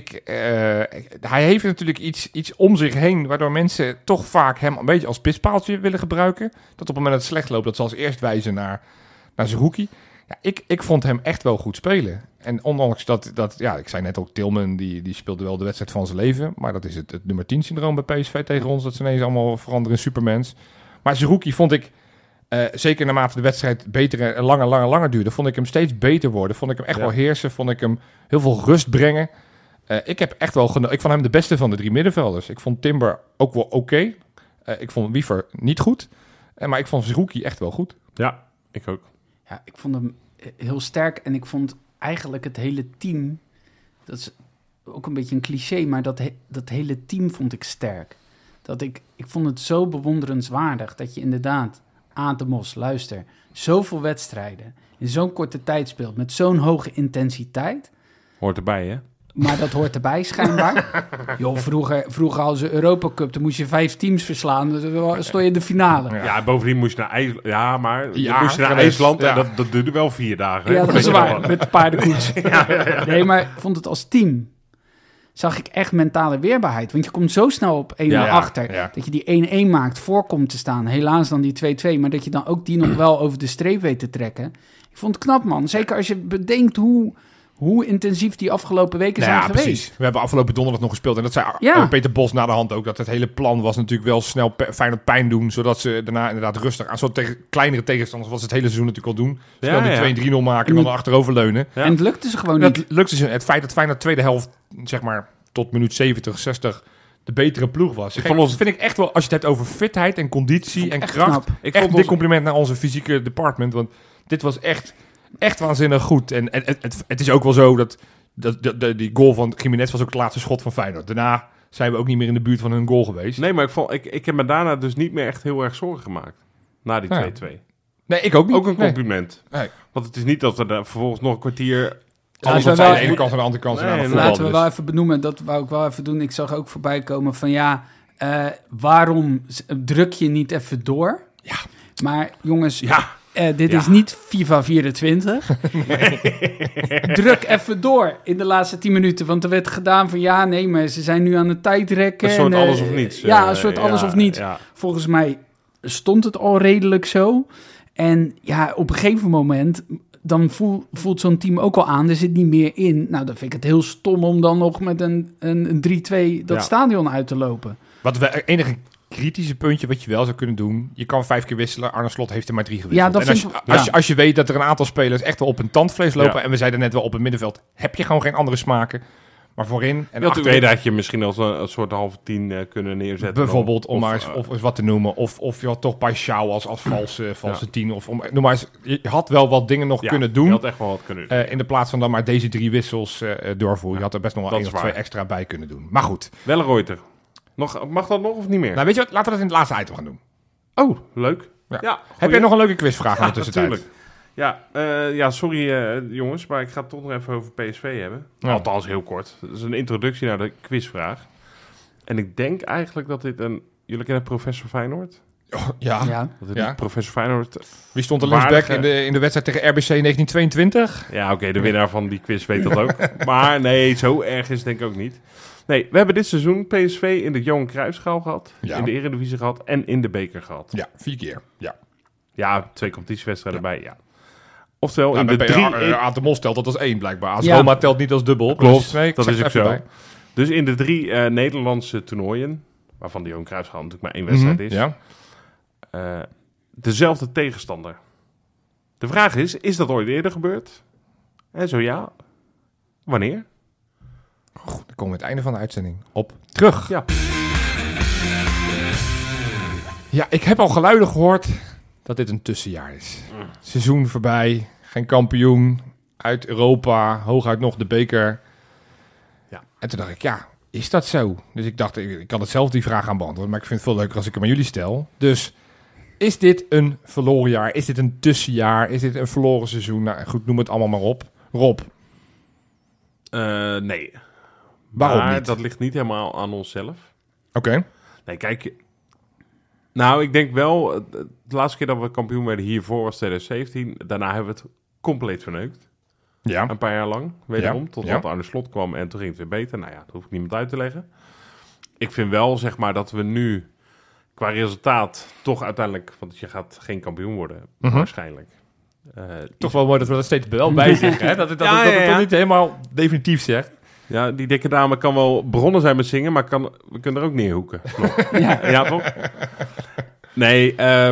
Hij heeft natuurlijk iets om zich heen, waardoor mensen toch vaak hem een beetje als pispaaltje willen gebruiken. Dat op het moment dat het slecht loopt, dat ze als eerst wijzen naar Zerouki. Ja, ik vond hem echt wel goed spelen. En ondanks dat ik zei net ook, Tilman, die speelde wel de wedstrijd van zijn leven. Maar dat is het nummer 10-syndroom bij PSV tegen ons. Dat ze ineens allemaal veranderen in supermens. Maar Zerouki vond ik, zeker naarmate de wedstrijd beter en langer duurde, vond ik hem steeds beter worden. Vond ik hem echt wel heersen. Vond ik hem heel veel rust brengen. Ik heb echt wel ik vond hem de beste van de 3 middenvelders. Ik vond Timber ook wel oké. Ik vond Wiever niet goed. Maar ik vond Zerouki echt wel goed. Ja, ik ook. Ja, ik vond hem heel sterk en ik vond eigenlijk het hele team, dat is ook een beetje een cliché, maar dat hele team vond ik sterk. Ik vond het zo bewonderenswaardig dat je inderdaad, Atemos, luister, zoveel wedstrijden in zo'n korte tijd speelt, met zo'n hoge intensiteit. Hoort erbij, hè? Maar dat hoort erbij, schijnbaar. Joh, vroeger als de Europa Cup, dan moest je 5 teams verslaan. Dan stond je in de finale. Ja, bovendien moest je naar IJsland. Ja, maar moest je naar IJsland en dat duurde wel 4 dagen. Ja, dat is waar, met de paardenkoets. Nee, maar ik vond het als team, zag ik echt mentale weerbaarheid. Want je komt zo snel op 1-0 achter, dat je die 1-1 maakt, voorkomt te staan. Helaas dan die 2-2, maar dat je dan ook die nog wel over de streep weet te trekken. Ik vond het knap, man. Zeker als je bedenkt hoe intensief die afgelopen weken zijn geweest. Precies. We hebben afgelopen donderdag nog gespeeld. En dat zei Peter Bos na de hand ook. Dat het hele plan was natuurlijk wel snel Feyenoord pijn doen. Zodat ze daarna inderdaad rustig aan. Zo tegen kleinere tegenstanders was het hele seizoen natuurlijk al doen. Snel 2-3-0 maken en dan achteroverbloven. Ja. En het lukte ze gewoon niet. Het lukte ze. Het feit dat Feyenoord tweede helft, zeg maar, tot minuut 70, 60... de betere ploeg was. Vind ik echt wel, als je het hebt over fitheid en conditie en kracht. Ik vond dit compliment naar onze fysieke department. Want dit was echt waanzinnig goed. En het is ook wel zo dat die goal van Gimenez was ook het laatste schot van Feyenoord. Daarna zijn we ook niet meer in de buurt van hun goal geweest. Nee, maar ik heb me daarna dus niet meer echt heel erg zorgen gemaakt. Na die 2-2. Nee, ik ook niet. Ook een compliment. Nee. Want het is niet dat we daar vervolgens nog een kwartier... Alles aan de ene kant en de andere kant. Laten we wel even benoemen, dat wou ik wel even doen. Ik zag ook voorbij komen van waarom druk je niet even door? Ja. Maar jongens... Ja. Dit is niet FIFA 24. Nee. Druk even door in de laatste 10 minuten. Want er werd gedaan van maar ze zijn nu aan het tijdrekken. Een soort alles of niets. Een soort alles of niets. Ja. Volgens mij stond het al redelijk zo. En op een gegeven moment, dan voelt zo'n team ook al aan, er zit niet meer in. Nou, dan vind ik het heel stom om dan nog met een 3-2 dat stadion uit te lopen. Wat we enige kritische puntje wat je wel zou kunnen doen. Je kan 5 keer wisselen. Arne Slot heeft er maar 3 gewisseld. En als je weet dat er een aantal spelers echt wel op een tandvlees lopen. En we zeiden net wel op het middenveld. Heb je gewoon geen andere smaken. Maar voorin en achterin had je misschien als een soort halve 10 kunnen neerzetten. Bijvoorbeeld om maar eens wat te noemen. Of je had toch Paixão als valse 10. Of noem maar eens. Je had wel wat dingen nog kunnen doen. Je had echt wel wat kunnen doen. In de plaats van dan maar deze 3 wissels doorvoeren. Je had er best nog wel 1 of 2 extra bij kunnen doen. Maar goed. Wellenreuter. Mag dat nog of niet meer? Nou, weet je wat? Laten we dat in het laatste item gaan doen. Oh, leuk. Ja, heb jij nog een leuke quizvraag in de tussentijd? Natuurlijk. Sorry jongens, maar ik ga het toch nog even over PSV hebben. Ja. Althans, heel kort. Dat is een introductie naar de quizvraag. En ik denk eigenlijk dat dit jullie kennen professor Feyenoord? Oh, ja. Professor Feyenoord. Wie stond er linksback in de wedstrijd tegen RBC 1922? Ja, oké, de winnaar van die quiz weet dat ook. Maar nee, zo erg is het denk ik ook niet. Nee, we hebben dit seizoen PSV in de Johan Cruijffschaal gehad, in de Eredivisie gehad en in de beker gehad. Ja, 4 keer. Ja, 2 competitiewedstrijden erbij, Oftewel, in de 3... Atemos telt dat als 1 blijkbaar. AS Roma telt niet als dubbel. Klopt, dus, dat is ook zo. Bij. Dus in de 3 Nederlandse toernooien, waarvan de Johan Cruijffschaal natuurlijk maar 1 wedstrijd is, dezelfde tegenstander. De vraag is dat ooit eerder gebeurd? En zo ja, wanneer? Goed, dan komen we het einde van de uitzending op terug. Ja, ik heb al geluiden gehoord dat dit een tussenjaar is. Seizoen voorbij, geen kampioen, uit Europa, hooguit nog de beker. Ja. En toen dacht ik, is dat zo? Dus ik dacht, ik kan het zelf die vraag aan beantwoorden, maar ik vind het veel leuker als ik hem aan jullie stel. Dus is dit een verloren jaar? Is dit een tussenjaar? Is dit een verloren seizoen? Nou goed, noem het allemaal maar op. Rob? Nee. Waarom maar niet? Dat ligt niet helemaal aan onszelf. Oké. Nee, kijk. Nou, ik denk wel, de laatste keer dat we kampioen werden hiervoor was 2017. Daarna hebben we het compleet verneukt. Ja. Een paar jaar lang, wederom. Totdat Ja. Arne Slot kwam en toen ging het weer beter. Nou ja, dat hoef ik niemand uit te leggen. Ik vind wel, zeg maar, dat we nu qua resultaat toch uiteindelijk... Want je gaat geen kampioen worden, waarschijnlijk. Toch wel mooi dat we dat steeds wel bij zeggen. Hè? Dat het toch niet helemaal definitief zegt. Ja, die dikke dame kan wel begonnen zijn met zingen, maar we kunnen er ook neerhoeken. Ja, toch? Nee,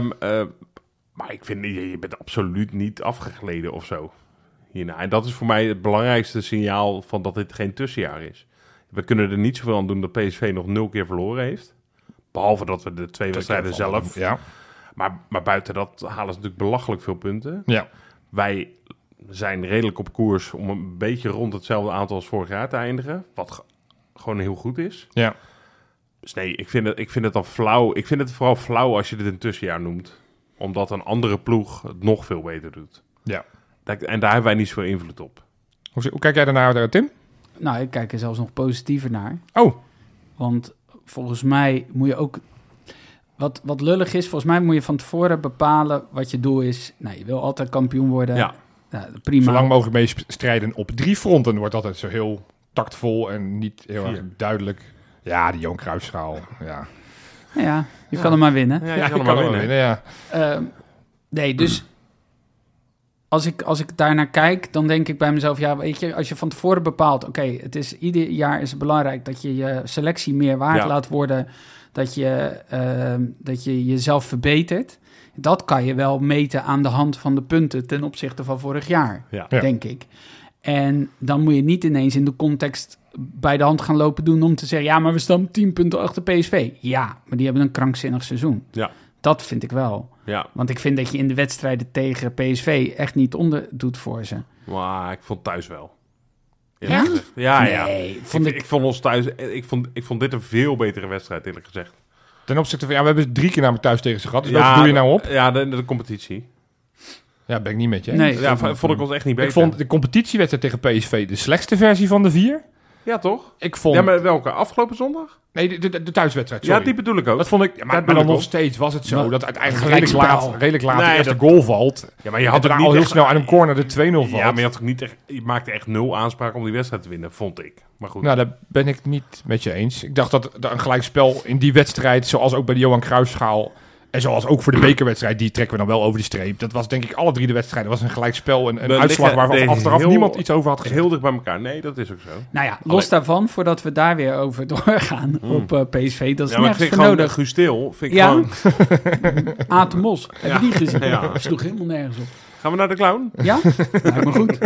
maar ik vind, je bent absoluut niet afgegleden of zo hierna. En dat is voor mij het belangrijkste signaal van dat dit geen tussenjaar is. We kunnen er niet zoveel aan doen dat PSV nog 0 keer verloren heeft. Behalve dat we de 2 wedstrijden zelf... Ja. Maar buiten dat halen ze natuurlijk belachelijk veel punten. Ja. Wij zijn redelijk op koers om een beetje rond hetzelfde aantal als vorig jaar te eindigen. Wat gewoon heel goed is. Ja. Dus nee, ik vind het dan flauw. Ik vind het vooral flauw als je dit een tussenjaar noemt. Omdat een andere ploeg het nog veel beter doet. Ja. En daar hebben wij niet zoveel invloed op. Hoe kijk jij daarnaar, Tim? Nou, ik kijk er zelfs nog positiever naar. Oh. Want volgens mij moet je ook... Wat lullig is, volgens mij moet je van tevoren bepalen wat je doel is. Nou, je wil altijd kampioen worden. Ja. Nou, prima. Zolang mogelijk mee strijden op 3 fronten wordt altijd zo heel tactvol en niet heel erg duidelijk. Ja, die Johan Cruijffschaal. Ja. Ja, je kan hem maar winnen. Ja, je kan hem maar winnen. Ja. Nee, dus als ik daar naar kijk, dan denk ik bij mezelf... Ja, weet je, als je van tevoren bepaalt... Oké, het is ieder jaar is het belangrijk dat je je selectie meer waard laat worden... Dat je jezelf verbetert. Dat kan je wel meten aan de hand van de punten ten opzichte van vorig jaar, denk ik. En dan moet je niet ineens in de context bij de hand gaan lopen doen om te zeggen... ja, maar we staan 10 punten achter PSV. Ja, maar die hebben een krankzinnig seizoen. Ja. Dat vind ik wel. Ja. Want ik vind dat je in de wedstrijden tegen PSV echt niet onderdoet voor ze. Maar ik vond thuis wel. Ja? Ja, nee, ja. Ik vond ons thuis... Ik vond dit een veel betere wedstrijd, eerlijk gezegd. Ten opzichte van... Ja, we hebben 3 keer namelijk thuis tegen ze gehad. Dus wat doe je nou op? Ja, de competitie. Ja, ben ik niet met je. Nee, ja, vond ik ons echt niet beter. Ik vond de competitiewedstrijd tegen PSV de slechtste versie van de 4. Ja, toch? Ik vond... Ja, maar welke? Afgelopen zondag? Nee, de thuiswedstrijd, sorry. Ja, die bedoel ik ook. Dat vond ik... Maar dan nog steeds was het zo maar, dat uiteindelijk redelijk laat de eerste goal valt. Ja, maar je had er al heel snel aan een corner de 2-0 valt. Ja, maar je had ook niet echt... Je maakte echt 0 aanspraak om die wedstrijd te winnen, vond ik. Maar goed. Nou, daar ben ik niet met je eens. Ik dacht dat een gelijkspel in die wedstrijd, zoals ook bij de Johan Cruijffschaal... En zoals ook voor de bekerwedstrijd, die trekken we dan wel over de streep. Dat was denk ik alle 3 de wedstrijden. Dat was een gelijkspel, een uitslag waarvan achteraf niemand iets over had gezegd. Heel dicht bij elkaar. Nee, dat is ook zo. Nou ja, los daarvan, voordat we daar weer over doorgaan op PSV. Dat is nergens voor nodig. Guus Til vind ik gewoon... Aad de Mos, heb je die gezien? Ja. Dat sloeg helemaal nergens op. Gaan we naar de clown? Ja, lijkt me goed.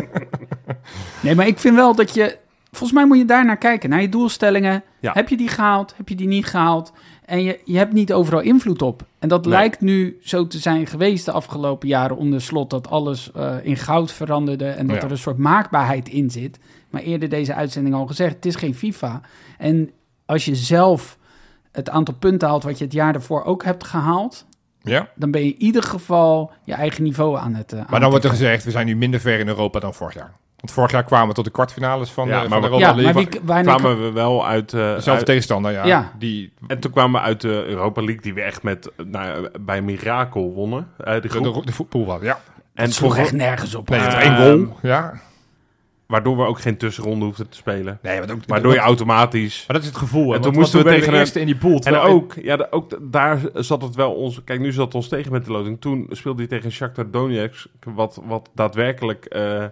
Nee, maar ik vind wel dat je... Volgens mij moet je daar naar kijken, naar je doelstellingen. Ja. Heb je die gehaald? Heb je die niet gehaald? En je hebt niet overal invloed op. En dat lijkt nu zo te zijn geweest de afgelopen jaren onder Slot... dat alles in goud veranderde en dat er een soort maakbaarheid in zit. Maar eerder deze uitzending al gezegd, het is geen FIFA. En als je zelf het aantal punten haalt wat je het jaar daarvoor ook hebt gehaald... dan ben je in ieder geval je eigen niveau aan het Maar dan wordt er gezegd, we zijn nu minder ver in Europa dan vorig jaar. Want vorig jaar kwamen we tot de kwartfinales van de Europa League. Maar kwamen we wel uit... dezelfde tegenstander, En toen kwamen we uit de Europa League, die we echt bij Mirakel wonnen. De voetbal was, ja. En het sloeg echt nergens op. Nee, 1 goal, Waardoor we ook geen tussenronde hoefden te spelen. Nee, waardoor je automatisch... Maar dat is het gevoel. En toen moesten we tegen de eerste in die pool. En ook daar zat het wel ons... Kijk, nu zat het ons tegen met de loting. Toen speelde hij tegen Shakhtar Donetsk, wat daadwerkelijk...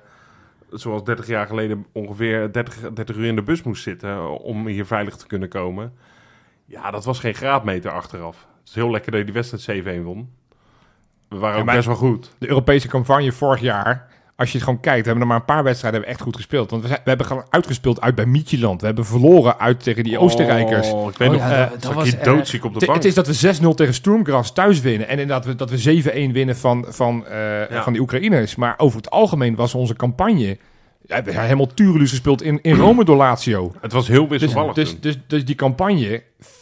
zoals 30 jaar geleden ongeveer 30 uur in de bus moest zitten om hier veilig te kunnen komen. Ja, dat was geen graadmeter achteraf. Het is heel lekker dat je die wedstrijd 7-1 won. We waren ook best wel goed. De Europese campagne vorig jaar als je het gewoon kijkt, we hebben er maar een paar wedstrijden echt goed gespeeld. Want we hebben gewoon uitgespeeld uit bij Midtjylland. We hebben verloren uit tegen die Oostenrijkers. Ik weet nog, dat was je doodziek op de bank. Het is dat we 6-0 tegen Sturm Graz thuis winnen. En inderdaad dat we 7-1 winnen van die Oekraïners. Maar over het algemeen was onze campagne... we hebben helemaal Turelus gespeeld in Rome door Lazio. Het was heel wisselvallig. Dus die campagne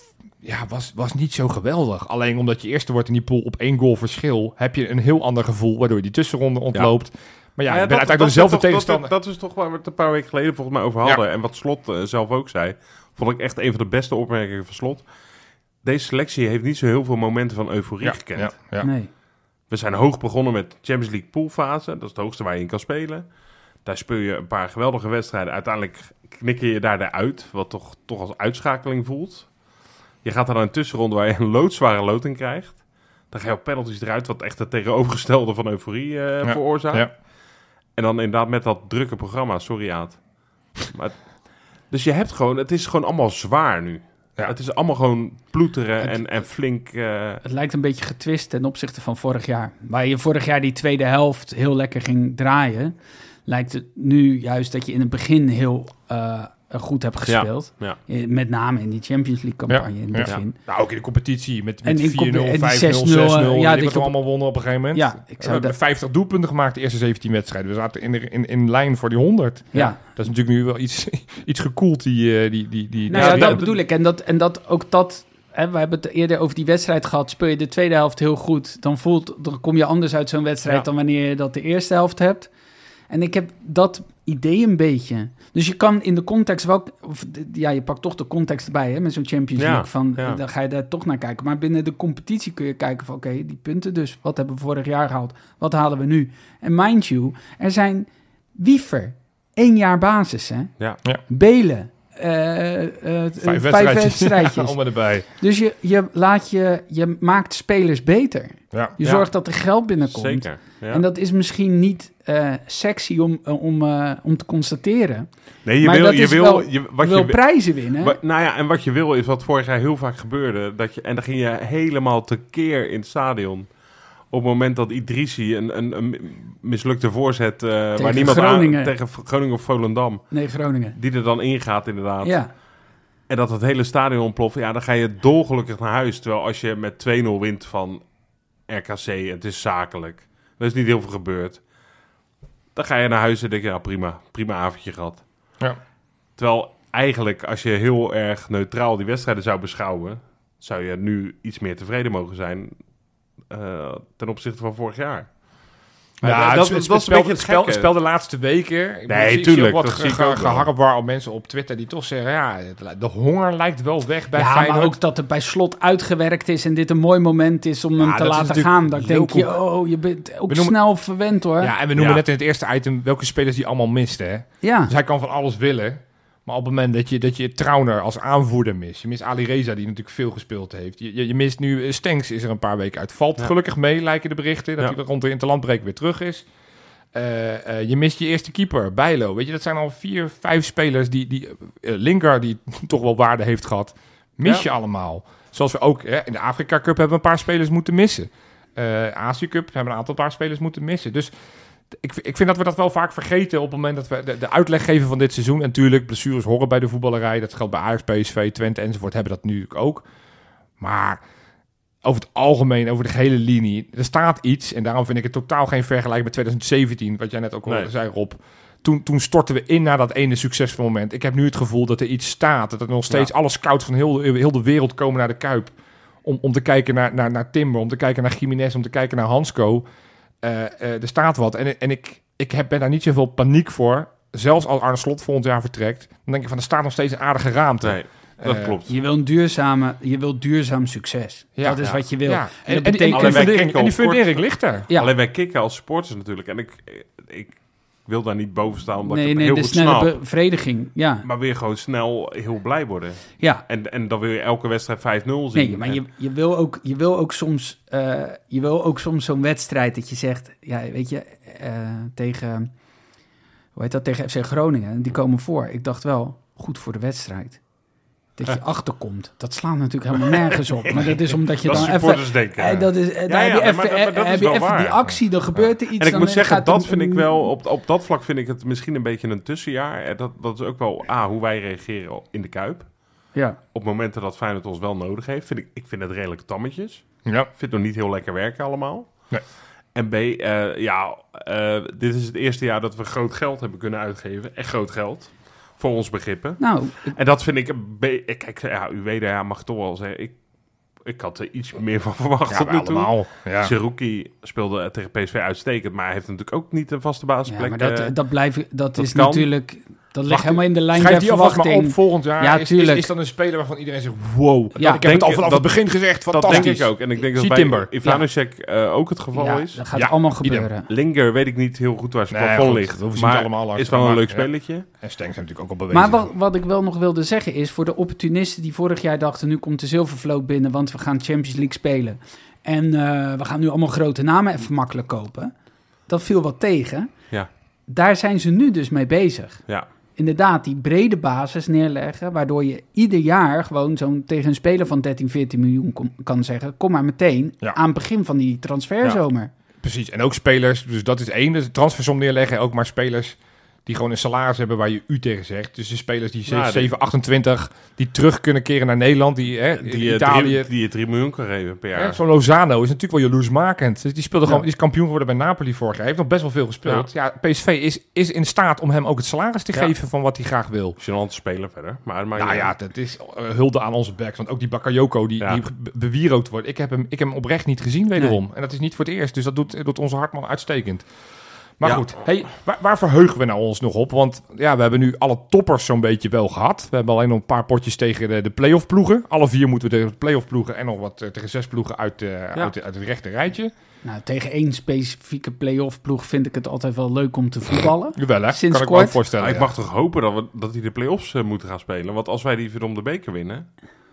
was niet zo geweldig. Alleen omdat je eerste wordt in die pool op 1 goal verschil... heb je een heel ander gevoel, waardoor je die tussenronde ontloopt... Ja. Maar je bent uiteindelijk door dezelfde tegenstander. Dat is toch waar we het een paar weken geleden volgens mij over hadden. Ja. En wat Slot zelf ook zei, vond ik echt een van de beste opmerkingen van Slot. Deze selectie heeft niet zo heel veel momenten van euforie gekend. Ja. Nee. We zijn hoog begonnen met Champions League poolfase. Dat is het hoogste waar je in kan spelen. Daar speel je een paar geweldige wedstrijden. Uiteindelijk knikker je daar uit, wat toch als uitschakeling voelt. Je gaat dan naar een tussenronde waar je een loodzware loting krijgt. Dan ga je op penalties eruit, wat echt het tegenovergestelde van euforie veroorzaakt. Ja. En dan inderdaad met dat drukke programma, sorry Aad. Maar, dus je hebt gewoon, het is gewoon allemaal zwaar nu. Ja. Het is allemaal gewoon ploeteren en flink... Het lijkt een beetje getwist ten opzichte van vorig jaar. Waar je vorig jaar die tweede helft heel lekker ging draaien... lijkt het nu juist dat je in het begin heel goed hebt gespeeld. Ja. Met name in die Champions League campagne in het begin. Nou, ook in de competitie met 4-0, 5-0, 6-0. Ja, dat we allemaal wonnen op een gegeven moment. Ja, we hebben 50 doelpunten gemaakt de eerste 17 wedstrijden. We zaten in lijn voor die 100. Ja. Dat is natuurlijk nu wel iets gekoeld, die dat bedoel ik. En dat ook dat... Hè, we hebben het eerder over die wedstrijd gehad. Speel je de tweede helft heel goed, dan kom je anders uit zo'n wedstrijd dan wanneer je dat de eerste helft hebt. En ik heb dat idee een beetje. Dus je kan in de context wel... je pakt toch de context erbij, hè, met zo'n Champions League. Dan ga je daar toch naar kijken. Maar binnen de competitie kun je kijken van... oké, die punten dus. Wat hebben we vorig jaar gehaald? Wat halen we nu? En mind you, er zijn Wiever. 1 jaar basis, hè? Ja. Belen. 5 wedstrijdjes. Om erbij. Dus je maakt spelers beter. Ja. Je zorgt dat er geld binnenkomt. Zeker. Ja. En dat is misschien niet sexy om te constateren. Nee, je wil prijzen winnen. En wat je wil is wat vorig jaar heel vaak gebeurde. En dan ging je helemaal tekeer in het stadion. Op het moment dat Idrissi een mislukte voorzet... waar niemand tegen Groningen of Volendam... Nee, Groningen. Die er dan ingaat inderdaad. Ja. En dat het hele stadion ontploft. Ja, dan ga je dolgelukkig naar huis. Terwijl als je met 2-0 wint van RKC... het is zakelijk. Er is niet heel veel gebeurd. Dan ga je naar huis en denk je... prima avondje gehad. Ja. Terwijl eigenlijk als je heel erg neutraal die wedstrijden zou beschouwen... zou je nu iets meer tevreden mogen zijn... ten opzichte van vorig jaar. Ja, dat is het spel de laatste weken. Nee, tuurlijk. Wat geharrewar op mensen op Twitter die toch zeggen... ja, de honger lijkt wel weg bij Feyenoord. Maar ook dat het bij Slot uitgewerkt is... en dit een mooi moment is om hem te laten gaan. Dan denk je bent ook snel verwend, hoor. Ja, en we noemen net in het eerste item... welke spelers die allemaal misten, hè? Ja. Dus hij kan van alles willen... Maar op het moment dat je Trauner als aanvoerder mist... je mist Ali Reza, die natuurlijk veel gespeeld heeft. Je mist nu... Stenks is er een paar weken uit. Valt gelukkig mee, lijken de berichten... dat hij rond de interlandbreek weer terug is. Je mist je eerste keeper, Bijlo. Weet je, dat zijn al 4, 5 spelers... die Lingard, die toch wel waarde heeft gehad... mis je allemaal. Zoals we ook in de Afrika Cup... hebben we een paar spelers moeten missen. Azië Cup hebben we een paar spelers moeten missen. Dus... Ik vind dat we dat wel vaak vergeten op het moment dat we de uitleg geven van dit seizoen. En natuurlijk, blessures horen bij de voetballerij. Dat geldt bij Ajax, PSV, Twente enzovoort. Hebben dat nu ook. Maar over het algemeen, over de gehele linie, er staat iets. En daarom vind ik het totaal geen vergelijking met 2017. Wat jij net ook al zei, Rob. Toen stortten we in naar dat ene succesvol moment. Ik heb nu het gevoel dat er iets staat. Dat er nog steeds alle scouts van heel de wereld komen naar de Kuip. Om te kijken naar Timber, om te kijken naar Gimenez, om te kijken naar Hansco. Er staat wat. En ik ben daar niet zoveel paniek voor. Zelfs als Arne Slot volgend jaar vertrekt. Dan denk je van, er staat nog steeds een aardige ruimte. Nee, dat klopt. Je wil duurzaam succes. Ja, dat is wat je wil. Ja. En die fundering ligt er. Ja. Alleen wij kicken als supporters natuurlijk. En ik wil daar niet boven staan. Omdat ik heel goed snap. De snelle bevrediging. Ja. Maar weer gewoon snel heel blij worden. Ja. En dan wil je elke wedstrijd 5-0 zien. Nee, maar je wil ook soms zo'n wedstrijd dat je zegt... Ja, weet je, tegen FC Groningen. Die komen voor. Ik dacht wel, goed voor de wedstrijd. dat je achterkomt. Dat slaat natuurlijk helemaal nergens op. Maar dat is omdat je dat dan supporters even... denken. Dat is, dan heb je even die actie, dan gebeurt er iets. En ik dan moet zeggen, dat vind ik een- wel... Op dat vlak vind ik het misschien een beetje een tussenjaar. Dat is ook wel hoe wij reageren in de Kuip. Ja. Op momenten dat Feyenoord ons wel nodig heeft. Ik vind het redelijk tammetjes. Ja. Ik vind het nog niet heel lekker werken allemaal. Nee. En B, dit is het eerste jaar dat we groot geld hebben kunnen uitgeven. Echt groot geld. Voor ons begrippen. Nou, En dat vind ik... Kijk, Uweda mag toch wel zeggen... Ik had er iets meer van verwacht tot nu toe. allemaal. Ja. Seruki speelde tegen PSV uitstekend, maar hij heeft natuurlijk ook niet een vaste basisplek. ja, maar dat is kan. natuurlijk... Dat ligt helemaal in de lijn Schrijf der die alvast maar verwachting. op volgend jaar. Ja, tuurlijk. Is dan een speler waarvan iedereen zegt, wow. Ja, ik heb het al vanaf het begin gezegd, Dat fantastisch. denk ik ook. En ik denk dat Zie bij Timber. Ivanusek ook het geval Ja, is. dat gaat Ja, allemaal gebeuren. Linger weet ik niet heel goed waar zijn Nee, plafond goed, ligt. dat hoeven ze niet allemaal Maar langs is wel te een leuk maken, ja. spelletje. En Stenks zijn natuurlijk ook al bewezen. Maar wat ik wel nog wilde zeggen is... voor de opportunisten die vorig jaar dachten... nu komt de zilvervloot binnen, want we gaan Champions League spelen. En we gaan nu allemaal grote namen even makkelijk kopen. Dat viel wat tegen. Ja. Daar zijn ze nu dus mee bezig. Ja. Inderdaad, die brede basis neerleggen... waardoor je ieder jaar gewoon tegen een speler van 13, 14 miljoen kan zeggen... kom maar meteen aan het begin van die transferzomer. Precies, en ook spelers, dus dat is één, de transfersom neerleggen. Ook maar spelers die gewoon een salaris hebben waar je u tegen zegt. Dus de spelers die 7, 28, die terug kunnen keren naar Nederland, die Italië... Die je 3 miljoen kan geven per jaar. Zo'n Lozano is natuurlijk wel jaloersmakend. Dus die speelde gewoon, die is kampioen geworden bij Napoli vorig jaar. Hij heeft nog best wel veel gespeeld. Ja, PSV is in staat om hem ook het salaris te geven van wat hij graag wil. Gênante speler verder. Maar Dat is hulde aan onze backs. Want ook die Bakayoko die bewierookt wordt. Ik heb hem oprecht niet gezien wederom. En dat is niet voor het eerst. Dus dat doet onze Hartman uitstekend. Maar goed, hey, waar verheugen we nou ons nog op? Want ja, we hebben nu alle toppers zo'n beetje wel gehad. We hebben alleen nog een paar potjes tegen de play-off ploegen. Alle 4 moeten we tegen de play-off ploegen en nog wat tegen 6 ploegen uit het rechte rijtje. Nou, tegen één specifieke play-off ploeg vind ik het altijd wel leuk om te voetballen. Jawel, hè? Sinds Kan ik kort. me ook voorstellen. Ik mag toch hopen dat die de play-offs moeten gaan spelen. Want als wij die verdomde beker winnen...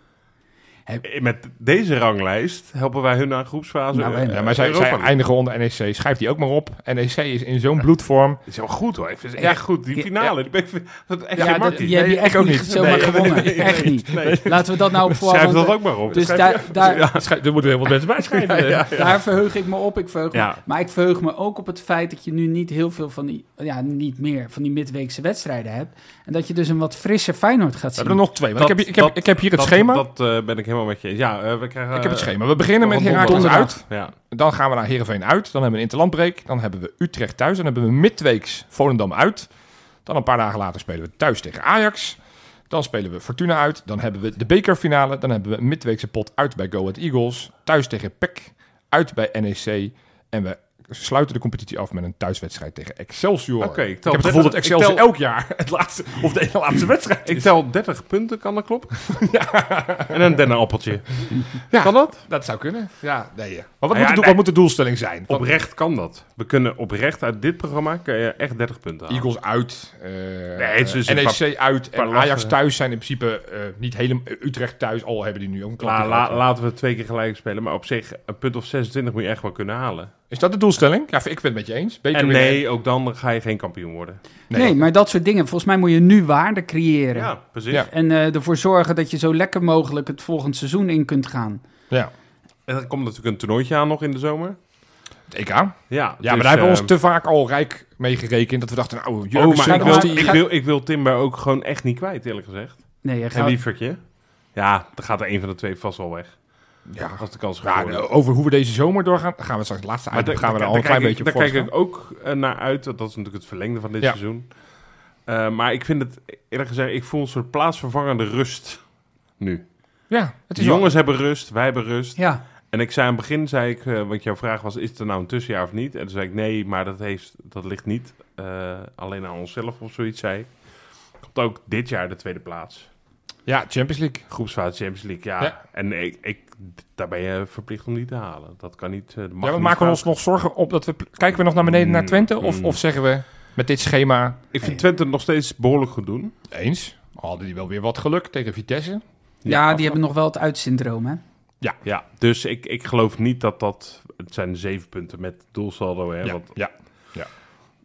Met deze ranglijst helpen wij hun naar groepsfase. Maar zij eindigen onder NEC. Schrijf die ook maar op. NEC is in zo'n bloedvorm. Dat is wel goed hoor. Ik vind het echt goed. Die finale. Die heb je echt niet zomaar gewonnen. Echt niet. Nee. Laten we dat nou op voorhand... Schrijf dat ook maar op. Dus daar moeten heel veel mensen bij schrijven. Daar verheug ik me op. Maar ik verheug me ook op het feit dat je nu niet heel veel van die... Ja, niet meer van die midweekse wedstrijden hebt. En dat je dus een wat frisser Feyenoord gaat zien. We hebben er nog 2. Want ik heb hier het schema. Dat ben ik helemaal met je. Ja, we krijgen... Ik heb het schema. We beginnen met Heracles uit. Ja. Dan gaan we naar Heerenveen uit. Dan hebben we een interlandbreak. Dan hebben we Utrecht thuis. Dan hebben we midweeks Volendam uit. Dan een paar dagen later spelen we thuis tegen Ajax. Dan spelen we Fortuna uit. Dan hebben we de bekerfinale. Dan hebben we een midweekse pot uit bij Go Ahead Eagles. Thuis tegen PEC. Uit bij NEC. En we sluiten de competitie af met een thuiswedstrijd tegen Excelsior. Okay, ik heb het gevoel dat Excelsior elk jaar het laatste of de ene laatste wedstrijd is. Ik tel 30 punten, kan dat kloppen? En een dennenappeltje. Ja, kan dat? Dat zou kunnen. Ja, nee. Maar wat moet de doelstelling zijn? Oprecht kan dat. We kunnen oprecht uit dit programma kun je echt 30 punten halen. Eagles uit, NEC uit en Ajax thuis zijn in principe niet helemaal... Utrecht thuis, al hebben die nu ook een klap. Laten we 2 keer gelijk spelen, maar op zich een punt of 26 moet je echt wel kunnen halen. Is dat de doelstelling? Ja, ik ben het met je eens. En nee, ook dan ga je geen kampioen worden. Nee, maar dat soort dingen. Volgens mij moet je nu waarde creëren. Ja, precies. Ja. En ervoor zorgen dat je zo lekker mogelijk het volgend seizoen in kunt gaan. Ja. En er komt natuurlijk een toernooitje aan nog in de zomer. Het EK? Ja, dus, maar daar hebben we ons te vaak al rijk mee gerekend. Dat we dachten, ik wil Timber ook gewoon echt niet kwijt, eerlijk gezegd. Nee, en Wievertje. Ja, dan gaat er een van de 2 vast wel weg. Ja, als de kans over hoe we deze zomer doorgaan, gaan we straks het laatste uit. Gaan we er al een klein beetje op Daar kijk ik ook naar uit. Dat is natuurlijk het verlengde van dit seizoen. Maar ik vind het, eerlijk gezegd, ik voel een soort plaatsvervangende rust nu. Ja, de jongens hebben rust, wij hebben rust. Ja. En ik zei aan het begin, want jouw vraag was, is het er nou een tussenjaar of niet? En toen zei ik, nee, maar dat ligt niet alleen aan onszelf of zoiets, zei ik. Komt ook dit jaar de 2e plaats. Ja, Champions League. Groepsfase Champions League, ja. En daar ben je verplicht om niet te halen. Dat kan niet. We maken ons nog zorgen op dat we... Kijken we nog naar beneden naar Twente? Of zeggen we met dit schema... Ik vind Twente nog steeds behoorlijk goed doen. Eens. Hadden die wel weer wat geluk tegen Vitesse. Ja, die hebben nog wel het uitsyndroom, hè? Ja, dus ik geloof niet dat... Het zijn 7 punten met doelsaldo, hè? Ja.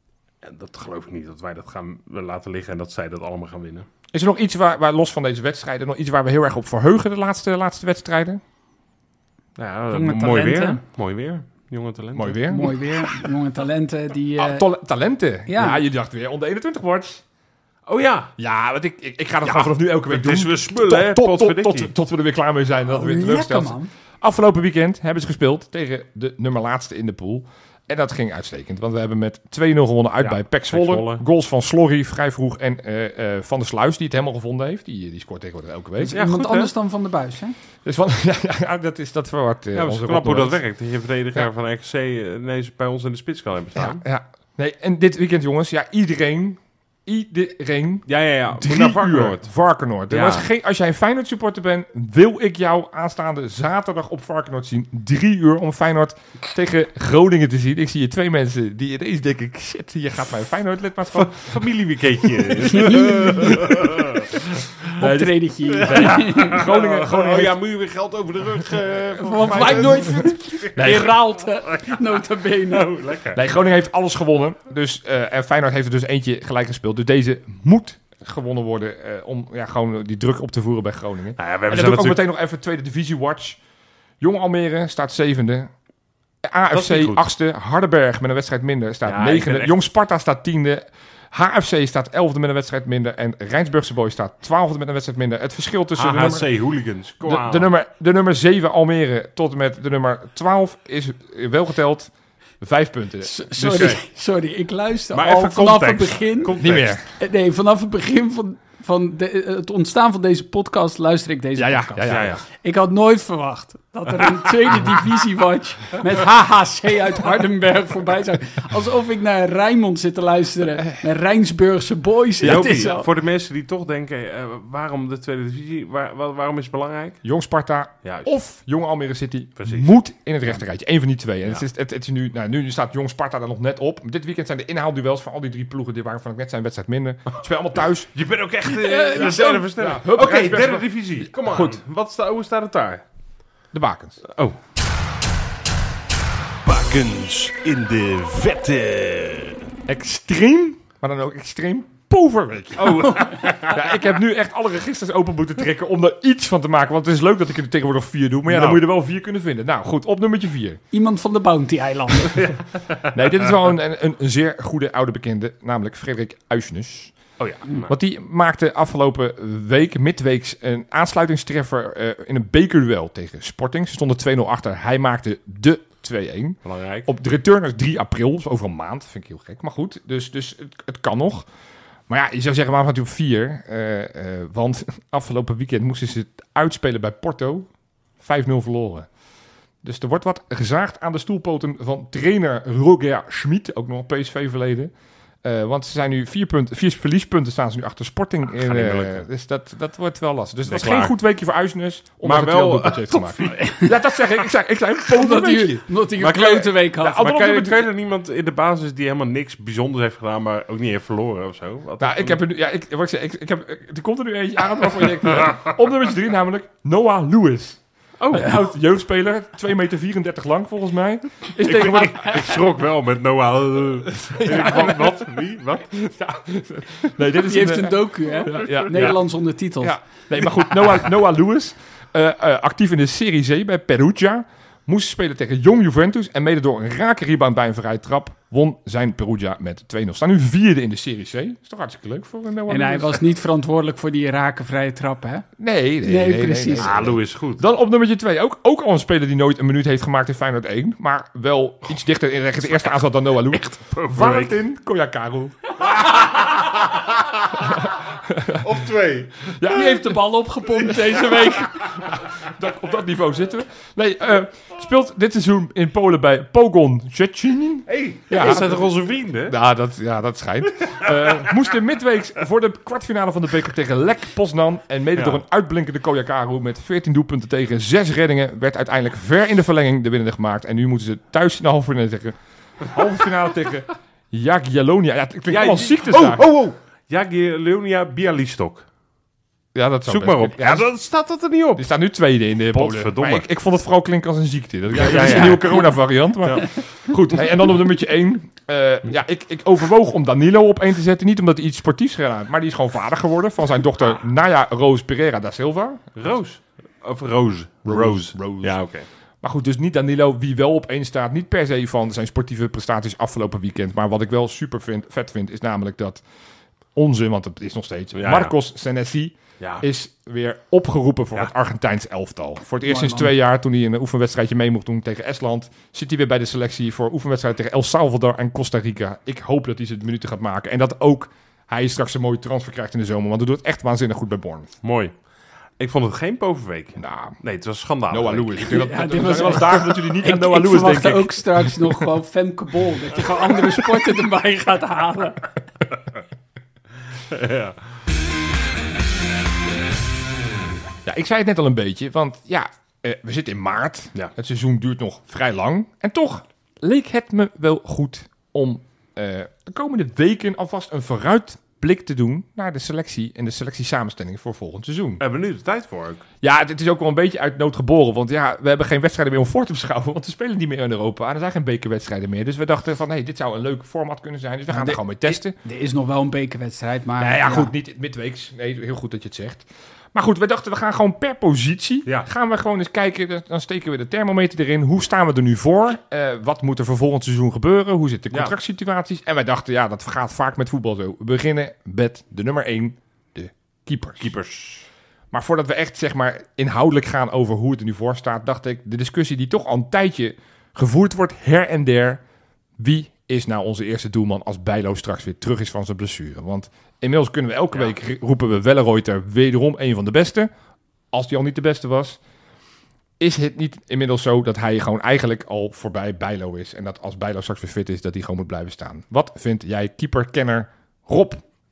En dat geloof ik niet, dat wij dat gaan laten liggen en dat zij dat allemaal gaan winnen. Is er nog iets waar los van deze wedstrijden, nog iets waar we heel erg op verheugen de laatste wedstrijden? Ja, mooi weer. Jonge talenten. Mooi weer. Jonge talenten die... Talenten? Ja, je dacht weer onder 21 wordt. Oh ja. Ja, want ik ga dat gewoon vanaf nu elke week doen. Het is weer smullen, hè? Tot we er weer klaar mee zijn. Dat we weer teleurgesteld. Afgelopen weekend hebben ze gespeeld tegen de nummer laatste in de pool. En dat ging uitstekend, want we hebben met 2-0 gewonnen uit bij PEC Zwolle. Goals van Slorry, vrij vroeg, en Van der Sluis, die het helemaal gevonden heeft. Die scoort tegenwoordig elke week. Ja, iemand anders dan Van der Buis, hè? Dus dat verwacht onze knap hoe dat werkt. Dat je verdediger van RKC ineens bij ons in de spits kan hebben staan. Ja. Nee, en dit weekend, jongens, iedereen... Ja. 3 uur Varkenoord. Als jij een Feyenoord supporter bent, wil ik jou aanstaande zaterdag op Varkenoord zien. 3 uur om Feyenoord tegen Groningen te zien. Ik zie hier 2 mensen die ineens denken, shit, je gaat mijn Feyenoord lidmaatschap. Familieweekendje. Optredentje. Groningen moet je weer geld over de rug van Feyenoord. In Raalte. Nota bene. Lekker. Nee, Groningen heeft alles gewonnen. Dus, en Feyenoord heeft er dus eentje gelijk gespeeld. Dus deze moet gewonnen worden om gewoon die druk op te voeren bij Groningen. Nou ja, en dan doe ik ook meteen nog even tweede divisie watch. Jong Almere staat 7e. AFC 8e. Hardenberg met een wedstrijd minder staat 9e. Jong Sparta staat 10e. HFC staat 11e met een wedstrijd minder. En Rijnsburgse Boys staat 12e met een wedstrijd minder. Het verschil tussen hooligans. De nummer 7 Almere tot en met de nummer 12 is wel geteld 5 punten. Sorry, ik luister maar al even vanaf context. het begin. Niet meer. Nee, vanaf het begin van het ontstaan van deze podcast luister ik deze podcast. Ja. Ik had nooit verwacht dat er een tweede divisiewatch met HHC uit Hardenberg voorbij zou. Alsof ik naar Rijnmond zit te luisteren. Naar Rijnsburgse Boys. Voor de mensen die toch denken, waarom de tweede divisie? Waarom is het belangrijk? Jong Sparta of Jong Almere City moet in het rechterrijtje. Eén van die twee. En het is nu staat Jong Sparta daar nog net op. Dit weekend zijn de inhaalduels van al die 3 ploegen waarvan ik net zijn wedstrijd minder. Ze spelen allemaal thuis. Je bent ook echt dezelfde versnelling. Oké, derde divisie. Kom maar. Goed. Hoe staat het daar? De Bakens. Oh. Bakens in de vette. Extreem, maar dan ook extreem poverweek. Ik heb nu echt alle registers open moeten trekken om er iets van te maken. Want het is leuk dat ik er tegenwoordig 4 doe. Maar dan moet je er wel 4 kunnen vinden. Nou goed, op nummertje 4. Iemand van de Bounty-eilanden. Nee, dit is wel een zeer goede oude bekende. Namelijk Frederik Uisnes. Oh ja. Want die maakte afgelopen week, midweeks, een aansluitingstreffer in een bekerduel tegen Sporting. Ze stonden 2-0 achter. Hij maakte de 2-1. Belangrijk. Op de return is 3 april, dus over een maand. Vind ik heel gek, maar goed. Dus het kan nog. Maar ja, je zou zeggen, waarom had hij op 4? Want afgelopen weekend moesten ze het uitspelen bij Porto. 5-0 verloren. Dus er wordt wat gezaagd aan de stoelpoten van trainer Roger Schmid. Ook nog PSV verleden. Want ze zijn nu 4 verliespunten staan ze nu achter Sporting. Dus dat wordt wel lastig. Dus het was geen goed weekje voor Uisnes. Maar wel heeft gemaakt. Ja, dat zeg ik. Ik zei een weekje. Omdat hij een klote week had. Maar kan je er niemand in de basis die helemaal niks bijzonders heeft gedaan, maar ook niet heeft verloren of zo? Ik heb er nu... Er komt er nu eentje aan. Op nummer 3 namelijk Noah Lewis. Oud jeugdspeler, 2,34 meter lang volgens mij. Ik schrok wel met Noah. Wat? Wie? Wat? Ja. Nee, dit is die heeft een docu, hè? Nederlands ondertiteld. Ja. Nee, maar goed, Noah Lewis, actief in de Serie C bij Perugia. Moest spelen tegen Jong Juventus en mede door een rake rebound bij een vrije trap won zijn Perugia met 2-0. Staan nu 4e in de Serie C. Is toch hartstikke leuk voor Noah En hij was niet verantwoordelijk voor die rake vrije trap, hè? Nee, precies. Lewis goed. Dan op nummertje 2. Ook al een speler die nooit een minuut heeft gemaakt in Feyenoord 1. Maar wel iets dichter in de eerste aanzet dan Noah Lewis. Valentin Koyakaru. Op 2. Ja. Die heeft de bal opgepompt deze week. Op dat niveau zitten we. Nee, speelt dit seizoen in Polen bij Pogoń Szczecin. Dat zijn toch onze vrienden? Dat schijnt. Moest in midweeks voor de kwartfinale van de beker tegen Lech Poznan. En mede door een uitblinkende Koyakaru met 14 doelpunten tegen 6 reddingen werd uiteindelijk ver in de verlenging de winnende gemaakt. En nu moeten ze thuis in de halve finale tegen Jagiellonia. Ja, het klinkt allemaal ziektes daar. Jagiellonia Bialystok. Ja, dat Zoek maar op. Ja, dan staat dat er niet op. Die staat nu tweede in de Potverdomme. Maar ik vond het vooral klinken als een ziekte. Dat is een nieuwe corona-variant. Maar goed, en dan op nummertje 1. Ik overwoog om Danilo op 1 te zetten. Niet omdat hij iets sportiefs gedaan heeft, maar die is gewoon vader geworden van zijn dochter Naya Roos Pereira da Silva. Roos? Of Rose? Rose. Ja, oké. Maar goed, dus niet Danilo, wie wel op 1 staat. Niet per se van zijn sportieve prestaties afgelopen weekend. Maar wat ik wel super vet vind, is namelijk dat want het is nog steeds, Marcos Senesi is weer opgeroepen voor het Argentijns elftal. Voor het eerst sinds 2 jaar, toen hij een oefenwedstrijdje mee mocht doen tegen Estland, zit hij weer bij de selectie voor oefenwedstrijden tegen El Salvador en Costa Rica. Ik hoop dat hij zijn minuten gaat maken. En dat ook hij straks een mooie transfer krijgt in de zomer, want hij doet het echt waanzinnig goed bij Bournemouth. Mooi. Ik vond het geen bovenweek. Nou, nee, het was schandalig. Noah Lewis. Dit was dagen dat jullie niet aan Noah Lewis denken. Ik verwacht ook straks nog gewoon Femke Bol. Dat je gewoon andere sporten erbij gaat halen. Ja. Ja, ik zei het net al een beetje, want we zitten in maart. Ja. Het seizoen duurt nog vrij lang. En toch leek het me wel goed om de komende weken alvast een vooruitblik te doen naar de selectie en de selectiesamenstelling voor volgend seizoen. Hebben we nu de tijd voor ook? Ja, het is ook wel een beetje uit nood geboren, want we hebben geen wedstrijden meer om voor te beschouwen, want we spelen niet meer in Europa en er zijn geen bekerwedstrijden meer. Dus we dachten van, dit zou een leuk format kunnen zijn, dus we gaan er gewoon mee testen. Er is nog wel een bekerwedstrijd, maar... Goed, niet midweeks. Nee, heel goed dat je het zegt. Maar goed, we dachten, we gaan gewoon per positie. Ja. Gaan we gewoon eens kijken, dan steken we de thermometer erin. Hoe staan we er nu voor? Wat moet er voor volgend seizoen gebeuren? Hoe zitten de contractsituaties? En wij dachten, dat gaat vaak met voetbal zo. We beginnen met de nummer 1, de keepers. Maar voordat we echt, inhoudelijk gaan over hoe het er nu voor staat, dacht ik, de discussie die toch al een tijdje gevoerd wordt, her en der. Wie is nou onze eerste doelman als Bijlo straks weer terug is van zijn blessure? Want inmiddels kunnen we elke week roepen we Welleroyter wederom een van de beste. Als die al niet de beste was. Is het niet inmiddels zo dat hij gewoon eigenlijk al voorbij Bijlo is? En dat als Bijlo straks weer fit is, dat hij gewoon moet blijven staan. Wat vind jij, keeperkenner Rob?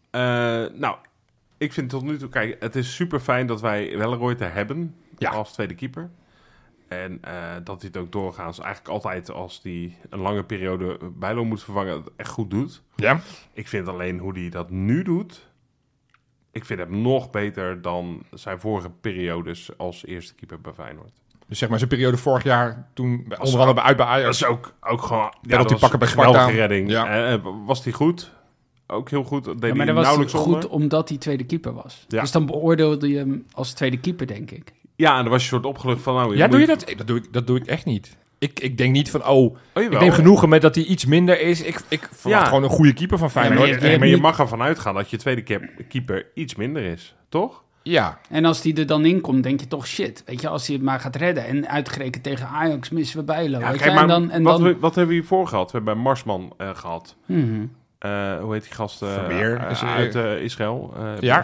Ik vind tot nu toe, kijk, het is super fijn dat wij Welleroyter hebben als tweede keeper. En dat hij het ook doorgaans eigenlijk altijd als hij een lange periode Bijlo moet vervangen, het echt goed doet. Ja. Ik vind alleen hoe hij dat nu doet, ik vind hem nog beter dan zijn vorige periodes als eerste keeper bij Feyenoord. Dus zijn periode vorig jaar, toen onder andere uit bij Ajax. Dat is ook gewoon... dat was pakken bij Sparta. Redding. Ja. Was hij goed? Ook heel goed. Maar dat was goed omdat hij tweede keeper was. Ja. Dus dan beoordeelde je hem als tweede keeper, denk ik. Ja, en dan was je soort opgelucht van... doe je dat? Dat doe ik echt niet. Ik denk niet van, ik neem genoegen met dat hij iets minder is. Ik verwacht gewoon een goede keeper van Feyenoord. Maar je mag ervan uitgaan dat je tweede keeper iets minder is, toch? Ja. En als die er dan in komt, denk je toch shit. Weet je, als hij het maar gaat redden. En uitgerekend tegen Ajax missen we Bijlo. Ja, wat hebben we hiervoor gehad? We hebben Marsman gehad. Mm-hmm. Hoe heet die gast? uit Israël.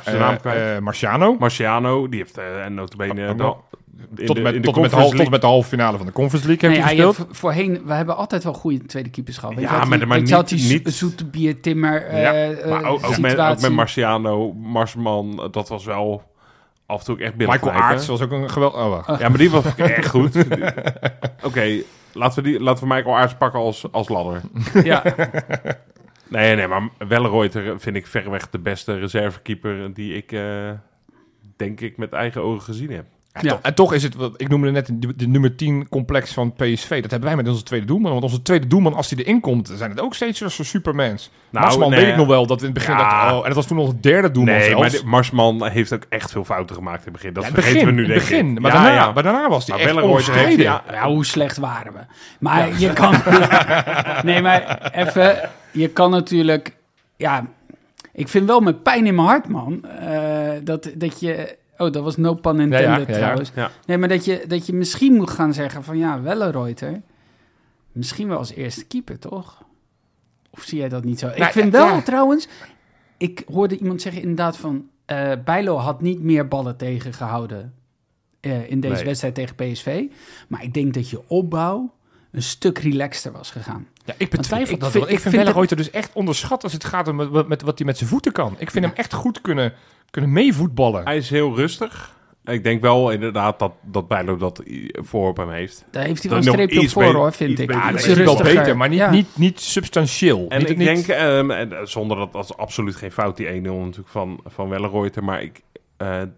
Marciano, die heeft notabene... Tot en met de halve finale van de Conference League heeft hij gespeeld. Voorheen, we hebben altijd wel goede tweede keepers gehad. Niet zoete bier Timmer maar ook met Marciano, Marsman, dat was wel af en toe echt binnen. Michael Aerts was ook een geweldig... Ja, maar die was echt goed. Oké, laten we Michael Aerts pakken als ladder. Ja. Nee, maar Welleroyter vind ik verreweg de beste reservekeeper die ik, denk ik, met eigen ogen gezien heb. En toch is het, ik noemde net de nummer 10 complex van PSV. Dat hebben wij met onze tweede doelman. Want onze tweede doelman, als hij erin komt, zijn het ook steeds als Supermans. Marsman weet ik nog wel, dat we in het begin en dat was toen onze derde doelman zelfs. Maar Marsman heeft ook echt veel fouten gemaakt in het begin. Dat vergeten we nu, denk ik. Maar daarna was hij echt ongestreden. Ja, hoe slecht waren we? Maar je kan... Nee, maar even... Je kan natuurlijk... Ja, ik vind wel met pijn in mijn hart, man, dat je... Oh, dat was no pun intended trouwens. Ja. Nee, maar dat je misschien moet gaan zeggen van Welleroyter, misschien wel als eerste keeper, toch? Of zie jij dat niet zo? Nou, ik vind wel trouwens, ik hoorde iemand zeggen inderdaad van, Bijlo had niet meer ballen tegengehouden in deze wedstrijd tegen PSV. Maar ik denk dat je opbouw een stuk relaxter was gegaan. Ja, ik betwijfel dat wel. Ik vind Welleroyter dus echt onderschat als het gaat om met wat hij met zijn voeten kan. Ik vind hem echt goed kunnen meevoetballen. Hij is heel rustig. Ik denk wel inderdaad dat Bijlo dat voor op hem heeft. Daar heeft hij wel een streepje op voor, hoor, vind ik. Ja, dat is wel beter, maar niet substantieel. En ik denk, zonder dat is absoluut geen fout, die 1-0 natuurlijk van Welleroyter. Maar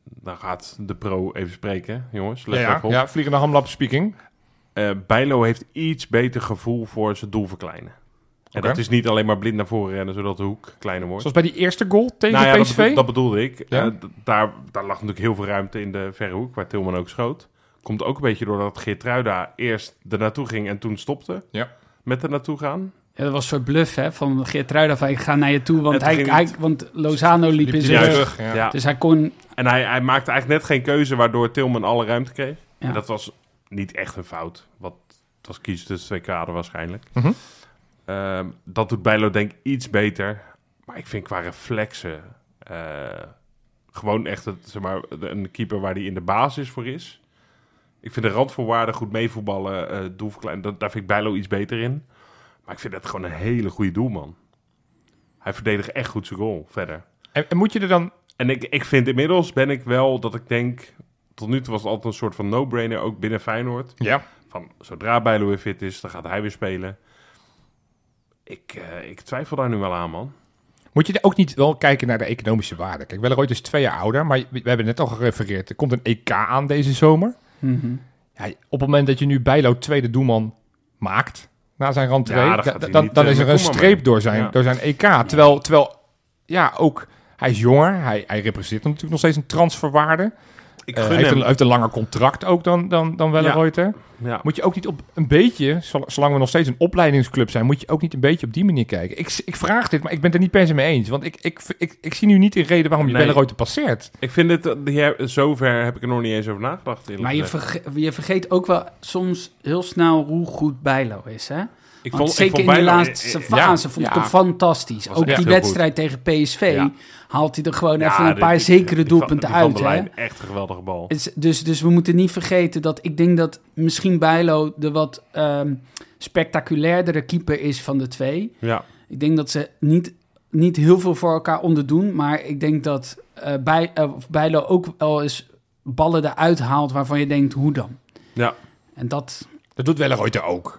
dan gaat de pro even spreken, jongens. Let even op. Ja, vliegende hamlap speaking. Bijlo heeft iets beter gevoel voor zijn doel verkleinen. En dat is niet alleen maar blind naar voren rennen, zodat de hoek kleiner wordt. Zoals bij die eerste goal tegen PSV? Dat bedoelde ik. Ja. Daar lag natuurlijk heel veel ruimte in de verre hoek, waar Tilman ook schoot. Komt ook een beetje doordat Geertruida eerst er naartoe ging en toen stopte. Ja. Met er naartoe gaan. Ja, dat was een soort bluff van Geertruida van ik ga naar je toe, want Lozano liep in zijn rug. Ja. Dus hij kon... En hij maakte eigenlijk net geen keuze waardoor Tilman alle ruimte kreeg. Ja. En dat was niet echt een fout. Het was kiezen tussen twee kaden waarschijnlijk. Mm-hmm. Dat doet Bijlo denk ik iets beter. Maar ik vind qua reflexen gewoon echt een keeper waar hij in de basis voor is. Ik vind de randvoorwaarden goed meevoetballen, doelverkleinen, daar vind ik Bijlo iets beter in. Maar ik vind dat gewoon een hele goede doelman. Hij verdedigt echt goed zijn goal verder. En moet je er dan... En ik vind inmiddels ben ik wel dat ik denk... Tot nu toe was het altijd een soort van no-brainer, ook binnen Feyenoord. Ja. Van zodra Bijlo weer fit is, dan gaat hij weer spelen. Ik twijfel daar nu wel aan, man. Moet je er ook niet wel kijken naar de economische waarde? Kijk, Welleroy is 2 jaar ouder, maar we hebben net al gerefereerd. Er komt een EK aan deze zomer. Mm-hmm. Ja, op het moment dat je nu Bijlo tweede doelman maakt... na zijn rentree, dan is er een streep door zijn EK. Terwijl ook, hij is jonger, hij representeert natuurlijk nog steeds een transferwaarde. Hij heeft een langer contract ook dan Welleroyter. Ja. Moet je ook niet op een beetje, zolang we nog steeds een opleidingsclub zijn, moet je ook niet een beetje op die manier kijken. Ik vraag dit, maar ik ben het er niet per se mee eens. Want ik zie nu niet de reden waarom je Welleroyter passeert. Ik vind het, zover heb ik er nog niet eens over nagedacht. Maar je vergeet ook wel soms heel snel hoe goed Bijlo is, hè? Zeker in de laatste fase vond ik hem fantastisch. Ook die wedstrijd tegen PSV haalt hij er gewoon even een paar zekere doelpunten uit. Hè? Echt een geweldige bal. Dus we moeten niet vergeten dat ik denk dat misschien Bijlo de wat spectaculairdere keeper is van de twee. Ja. Ik denk dat ze niet heel veel voor elkaar onderdoen. Maar ik denk dat Bijlo ook wel eens ballen eruit haalt waarvan je denkt, hoe dan? Ja. En dat doet Welleroyter ook.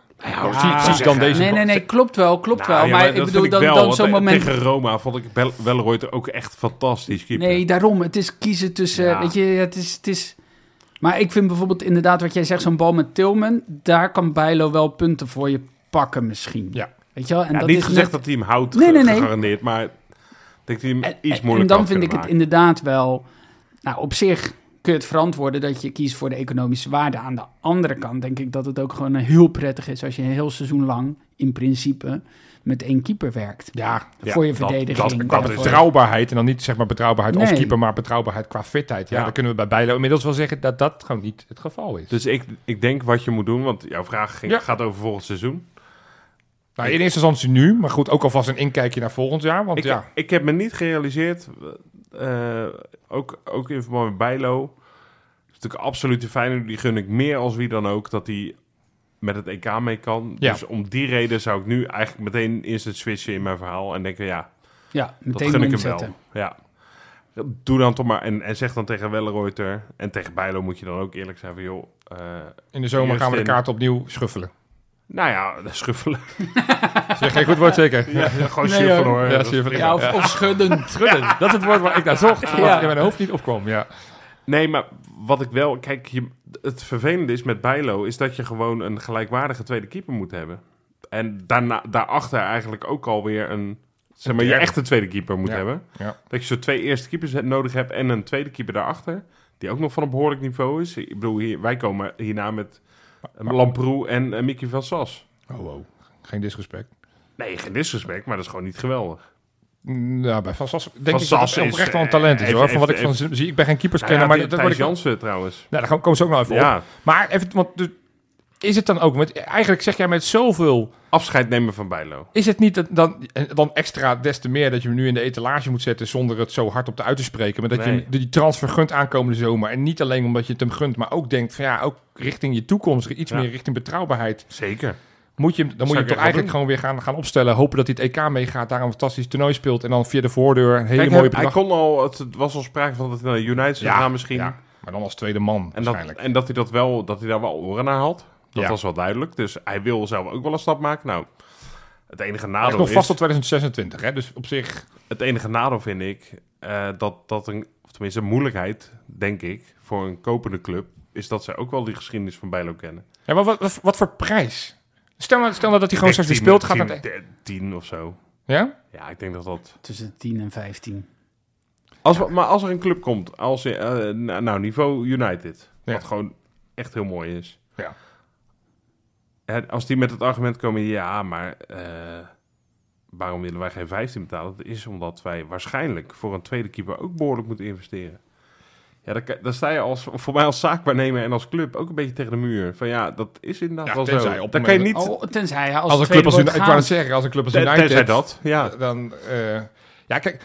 Nee, klopt wel. Maar ik bedoel, dan zo'n moment... Tegen Roma vond ik Welleroyter ook echt fantastisch keeper. Nee, daarom. Het is kiezen tussen... Weet je, het is... Maar ik vind bijvoorbeeld inderdaad wat jij zegt, zo'n bal met Tilman, daar kan Bijlo wel punten voor je pakken misschien. Ja. Weet je wel? En dat niet is gezegd dat hij hem houdt, gegarandeerd, maar ik denk dat hij hem iets moeilijker en dan vind ik het inderdaad wel... Nou, op zich kun je het verantwoorden dat je kiest voor de economische waarde. Aan de andere kant denk ik dat het ook gewoon heel prettig is als je een heel seizoen lang in principe met 1 keeper werkt. Ja, voor je verdediging. Dat is betrouwbaarheid en dan niet zeg maar betrouwbaarheid als keeper, maar betrouwbaarheid qua fitheid. Ja, dan kunnen we bij Bijlo inmiddels wel zeggen dat dat gewoon niet het geval is. Dus ik denk wat je moet doen, want jouw vraag gaat over volgend seizoen. Nou, in eerste instantie nu, maar goed, ook alvast een inkijkje naar volgend jaar. Want ik heb me niet gerealiseerd, ook in verband met Bijlo, is natuurlijk absoluut de Feyenoord, die gun ik meer als wie dan ook, dat hij met het EK mee kan. Ja. Dus om die reden zou ik nu eigenlijk meteen eerst het switchen in mijn verhaal en denken, meteen dat gun ik hem wel. Ja. Doe dan toch maar, en zeg dan tegen Welleroyter en tegen Bijlo moet je dan ook eerlijk zijn van, joh... in de zomer gaan we de kaart opnieuw schuffelen. Nou ja, schuffelen. Zeg geen goed woord zeker? Ja, gewoon schuffelen hoor. Ja, schuffelen. Of schudden. Schudden, dat is het woord waar ik naar zocht. Wat in mijn hoofd niet opkwam, ja. Nee, maar wat ik wel... Kijk, het vervelende is met Bijlo is dat je gewoon een gelijkwaardige tweede keeper moet hebben. En daarachter eigenlijk ook alweer je echte tweede keeper moet hebben. Ja. Dat je zo 2 eerste keepers nodig hebt en een tweede keeper daarachter. Die ook nog van een behoorlijk niveau is. Ik bedoel, wij komen hierna met Lamproe en Mickey van Sas. Oh, geen disrespect. Nee, geen disrespect, maar dat is gewoon niet geweldig. Ja, bij Van Sas denk ik dat het oprecht wel een talent is, hoor. Van wat ik van zie, ik ben geen keeperskenner, maar dat Thijs Jansen trouwens. Nou, daar komen ze ook nog even op. Maar even, want is het dan ook eigenlijk zeg jij met zoveel afscheid nemen van Bijlo. Is het niet dan extra des te meer dat je hem nu in de etalage moet zetten zonder het zo hard op te uit te spreken, maar dat je die transfer gunt aankomende zomer en niet alleen omdat je het hem gunt, maar ook denkt van ook richting je toekomst, iets meer richting betrouwbaarheid. Zeker. Dan moet je toch eigenlijk gewoon weer gaan opstellen. Hopen dat hij het EK meegaat, daar een fantastisch toernooi speelt. En dan via de voordeur een hele mooie bedrag. Hij kon al, het was al sprake van dat hij naar United zou gaan misschien. Ja, maar dan als tweede man waarschijnlijk. En dat hij daar wel oren naar had. Dat was wel duidelijk. Dus hij wil zelf ook wel een stap maken. Nou, het enige nadeel is... nog vast tot 2026, hè? Dus op zich... Het enige nadeel vind ik... dat of tenminste een moeilijkheid, denk ik, voor een kopende club, is dat zij ook wel die geschiedenis van Bijlo kennen. Ja, maar wat voor prijs? Stel nou dat hij gewoon straks weer speelt, gaat het 10 of zo. Ja? Ja, ik denk dat... Tussen 10 en 15. Maar als er een club komt, als niveau United, wat gewoon echt heel mooi is. Ja. Als die met het argument komen, ja, maar waarom willen wij geen 15 betalen? Dat is omdat wij waarschijnlijk voor een tweede keeper ook behoorlijk moeten investeren. Ja, dan sta je voor mij als zaakwaarnemer en als club ook een beetje tegen de muur. Van ja, dat is inderdaad wel zo. Dan kan je niet... tenzij als een club als United, ik wou het zeggen, als een club als United... Tenzij dat, ja. Dan, ja, kijk,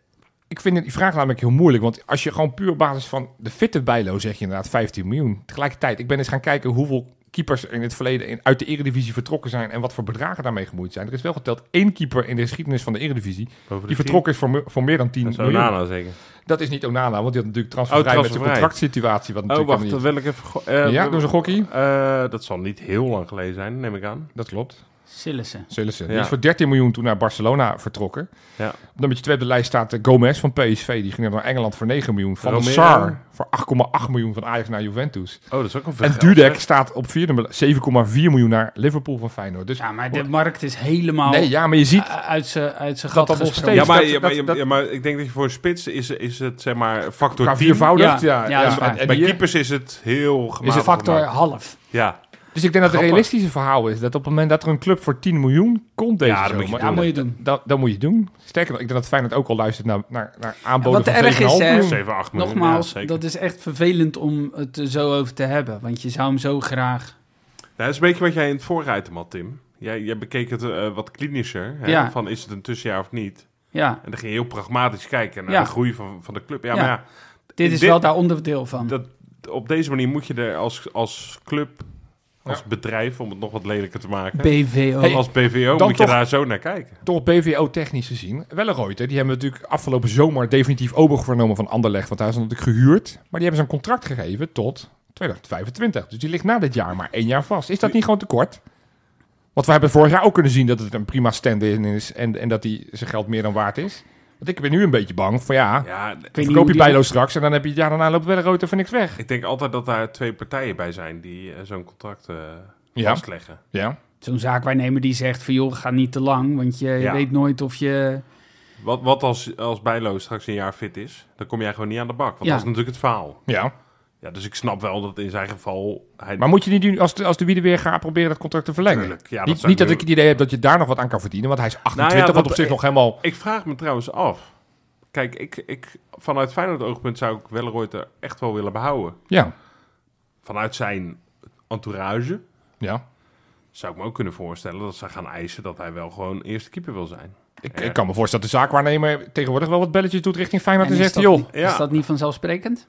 ik vind die vraag namelijk heel moeilijk. Want als je gewoon puur op basis van de fitte Bijlo zeg je inderdaad 15 miljoen. Tegelijkertijd, ik ben eens gaan kijken hoeveel keepers in het verleden uit de Eredivisie vertrokken zijn en wat voor bedragen daarmee gemoeid zijn. Er is wel geteld 1 keeper in de geschiedenis van de Eredivisie die vertrokken is voor meer dan 10 miljoen. Onana zeker. Dat is niet Onana, want die had natuurlijk transfervrij met zijn contractsituatie. Wat wacht, dan wil ik even... ja, doe ze gokkie. Dat zal niet heel lang geleden zijn, neem ik aan. Dat klopt. Sillissen. Die is voor 13 miljoen toen naar Barcelona vertrokken. Ja. Op nummertje 2 op de lijst staat Gomez van PSV. Die ging naar Engeland voor 9 miljoen. Van der Sar voor 8,8 miljoen van Ajax naar Juventus. Oh, dat is ook een En Dudek staat op 7,4 miljoen naar Liverpool van Feyenoord. Dus, ja, maar de markt is helemaal maar je ziet uit zijn gat nog gesprongen. steeds. Maar ik denk dat je voor een spits is het zeg maar factor 10. Viervoudig. En bij keepers is het heel gematigd. Is het factor half. Ja. Dus ik denk dat het realistische verhaal is dat op het moment dat er een club voor 10 miljoen komt deze zomer, moet je doen. Dat moet je doen. Sterker nog, ik denk dat Feyenoord ook al luistert naar aanboden van 7,5 miljoen. 7, 8 miljoen. Nogmaals, dat is echt vervelend om het er zo over te hebben. Want je zou hem zo graag... Dat is een beetje wat jij in het vorige item had, Tim. Jij bekeek het wat klinischer. Hè? Van is het een tussenjaar of niet? Ja. En dan ging je heel pragmatisch kijken naar de groei van de club. Maar dit is wel daar onderdeel van. Op deze manier moet je er als club... Als bedrijf, om het nog wat lelijker te maken. BVO. Als BVO moet je daar zo naar kijken. Toch BVO-technisch gezien. Welleroyter, die hebben natuurlijk afgelopen zomer definitief overgenomen van Anderlecht. Want hij is natuurlijk gehuurd. Maar die hebben ze een contract gegeven tot 2025. Dus die ligt na dit jaar maar 1 jaar vast. Is dat niet gewoon te kort? Want we hebben vorig jaar ook kunnen zien dat het een prima stand-in is. En dat hij zijn geld meer dan waard is. Want ik ben nu een beetje bang van verkoop je Bijlo straks en dan heb je het jaar daarna loopt Welleroyter voor niks weg. Ik denk altijd dat daar 2 partijen bij zijn die zo'n contract vastleggen. Ja. Zo'n zaakwaarnemer die zegt van joh, ga niet te lang, want je weet nooit of je... Wat als Bijlo straks een jaar fit is, dan kom jij gewoon niet aan de bak. Want dat is natuurlijk het verhaal. Ja. Ja, dus ik snap wel dat in zijn geval... Maar moet je niet doen als de Wiede weer gaat proberen dat contract te verlengen? Tuurlijk, ja, niet dat ik het idee heb dat je daar nog wat aan kan verdienen, want hij is 28, wat op zich nog helemaal... Ik vraag me trouwens af. Kijk, ik vanuit Feyenoord oogpunt zou ik Welleroyter echt wel willen behouden. Ja. Vanuit zijn entourage ja. Zou ik me ook kunnen voorstellen dat ze gaan eisen dat hij wel gewoon eerste keeper wil zijn. Ik kan me voorstellen dat de zaakwaarnemer tegenwoordig wel wat belletjes doet richting Feyenoord en zegt, is dat niet vanzelfsprekend?